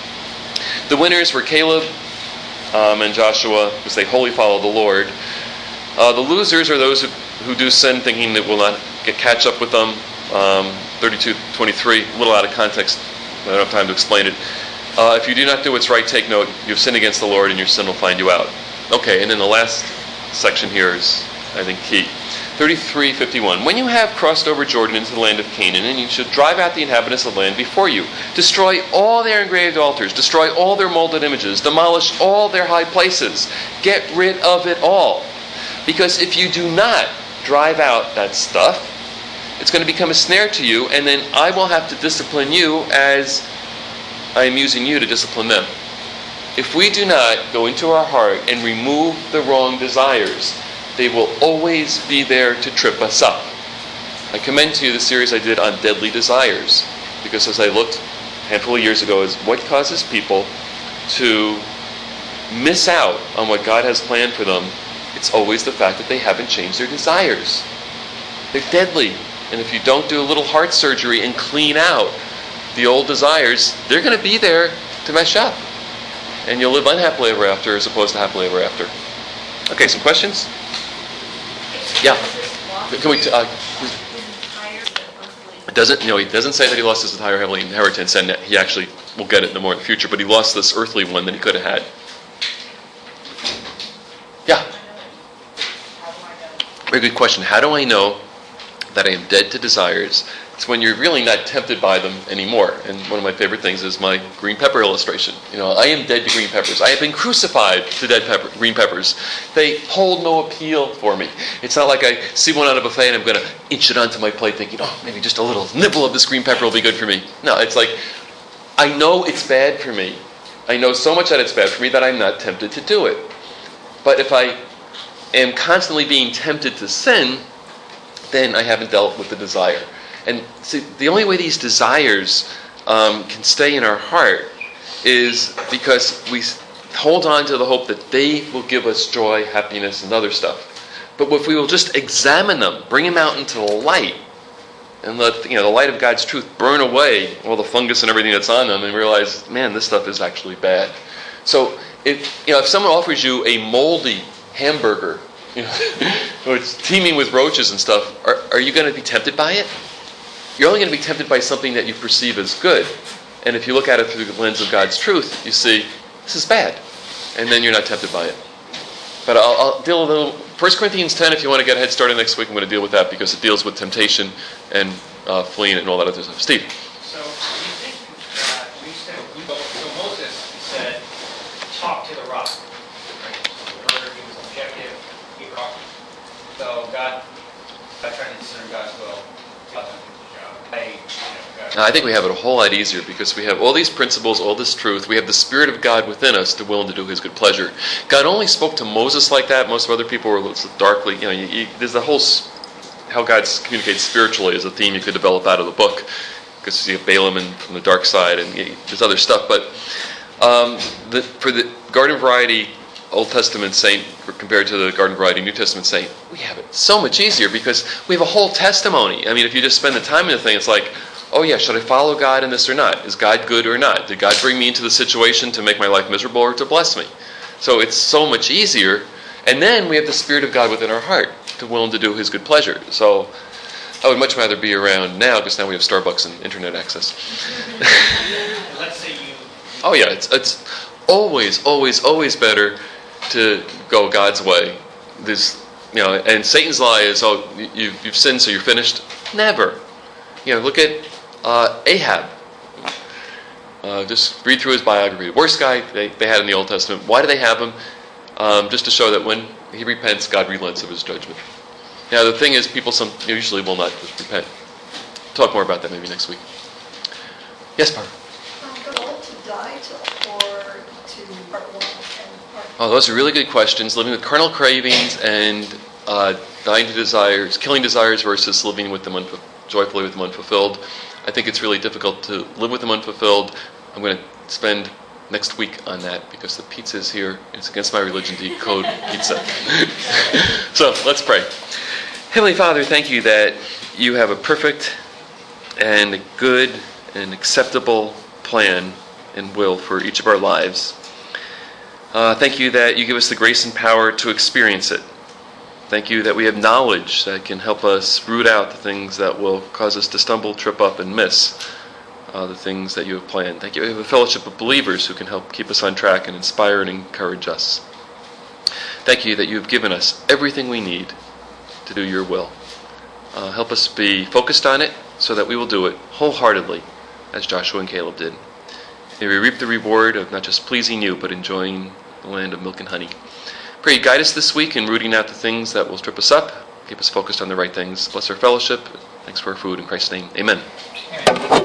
The winners were Caleb um, and Joshua, because they wholly followed the Lord. Uh, the losers are those who, who do sin thinking that will not get catch up with them. Um, thirty-two twenty-three, a little out of context. I don't have time to explain it. Uh, if you do not do what's right, take note. You've sinned against the Lord and your sin will find you out. Okay, and then the last section here is, I think, key. thirty-three fifty-one. When you have crossed over Jordan into the land of Canaan, and you should drive out the inhabitants of the land before you, destroy all their engraved altars, destroy all their molded images, demolish all their high places, get rid of it all. Because if you do not drive out that stuff, it's going to become a snare to you, and then I will have to discipline you as I am using you to discipline them. If we do not go into our heart and remove the wrong desires, they will always be there to trip us up. I commend to you the series I did on deadly desires, because as I looked a handful of years ago, is what causes people to miss out on what God has planned for them. It's always the fact that they haven't changed their desires. They're deadly. And if you don't do a little heart surgery and clean out the old desires, they're going to be there to mess up. And you'll live unhappily ever after as opposed to happily ever after. Okay, some questions? Yeah. Can we? Uh, doesn't no? He doesn't say that he lost his entire heavenly inheritance, and that he actually will get it no more in the future. But he lost this earthly one that he could have had. Yeah. Very good question. How do I know that I am dead to desires? It's when you're really not tempted by them anymore. And one of my favorite things is my green pepper illustration. You know, I am dead to green peppers. I have been crucified to dead pepper, green peppers. They hold no appeal for me. It's not like I see one on a buffet and I'm going to inch it onto my plate thinking, oh, maybe just a little nibble of this green pepper will be good for me. No, it's like, I know it's bad for me. I know so much that it's bad for me that I'm not tempted to do it. But if I am constantly being tempted to sin, then I haven't dealt with the desire. And see, the only way these desires um, can stay in our heart is because we hold on to the hope that they will give us joy, happiness, and other stuff. But if we will just examine them, bring them out into the light, and let you know the light of God's truth burn away all the fungus and everything that's on them, and realize, man, this stuff is actually bad. So if you know if someone offers you a moldy hamburger, you know, it's teeming with roaches and stuff, are, are you going to be tempted by it? You're only going to be tempted by something that you perceive as good. And if you look at it through the lens of God's truth, you see, this is bad. And then you're not tempted by it. But I'll, I'll deal a little... First Corinthians ten, if you want to get a head started next week, I'm going to deal with that because it deals with temptation and uh, fleeing and all that other stuff. Steve? So, do you think that we said, so Moses said, talk to the rock. Right? So in order, he was objective, he rocked. So God, God trying to discern God's will. I think we have it a whole lot easier because we have all these principles, all this truth. We have the Spirit of God within us to willing to do His good pleasure. God only spoke to Moses like that. Most of other people were darkly, you know, you, you, there's a whole how God communicates spiritually is a theme you could develop out of the book, because you see Balaam and from the dark side, and there's other stuff. But um, the, for the Garden Variety Old Testament saint compared to the Garden Variety New Testament saint, we have it so much easier because we have a whole testimony. I mean, if you just spend the time in the thing, it's like, oh yeah, should I follow God in this or not? Is God good or not? Did God bring me into the situation to make my life miserable or to bless me? So it's so much easier. And then we have the Spirit of God within our heart to willing to do His good pleasure. So I would much rather be around now because now we have Starbucks and internet access. Let's say you... Oh yeah, it's it's always, always, always better to go God's way. This, you know, and Satan's lie is, oh, you, you've sinned, so you're finished. Never. You know, look at uh, Ahab. Uh, just read through his biography. The worst guy they, they had in the Old Testament. Why do they have him? Um, just to show that when he repents, God relents of His judgment. Now, the thing is, people some usually will not just repent. Talk more about that maybe next week. Yes, Barbara? Um, but all to die to, or to part one and part Oh, those are really good questions. Living with carnal cravings and uh, dying to desires, killing desires versus living with them unfu- joyfully with them unfulfilled. I think it's really difficult to live with them unfulfilled. I'm going to spend next week on that because the pizza is here. It's against my religion to eat cold pizza. So let's pray. Heavenly Father, thank you that you have a perfect and good and acceptable plan and will for each of our lives. Uh, thank you that you give us the grace and power to experience it. Thank you that we have knowledge that can help us root out the things that will cause us to stumble, trip up, and miss uh, the things that you have planned. Thank you. We have a fellowship of believers who can help keep us on track and inspire and encourage us. Thank you that you have given us everything we need to do your will. Uh, help us be focused on it so that we will do it wholeheartedly as Joshua and Caleb did. May we reap the reward of not just pleasing you, but enjoying the land of milk and honey. Pray you guide us this week in rooting out the things that will trip us up, keep us focused on the right things. Bless our fellowship. Thanks for our food in Christ's name. Amen. Amen.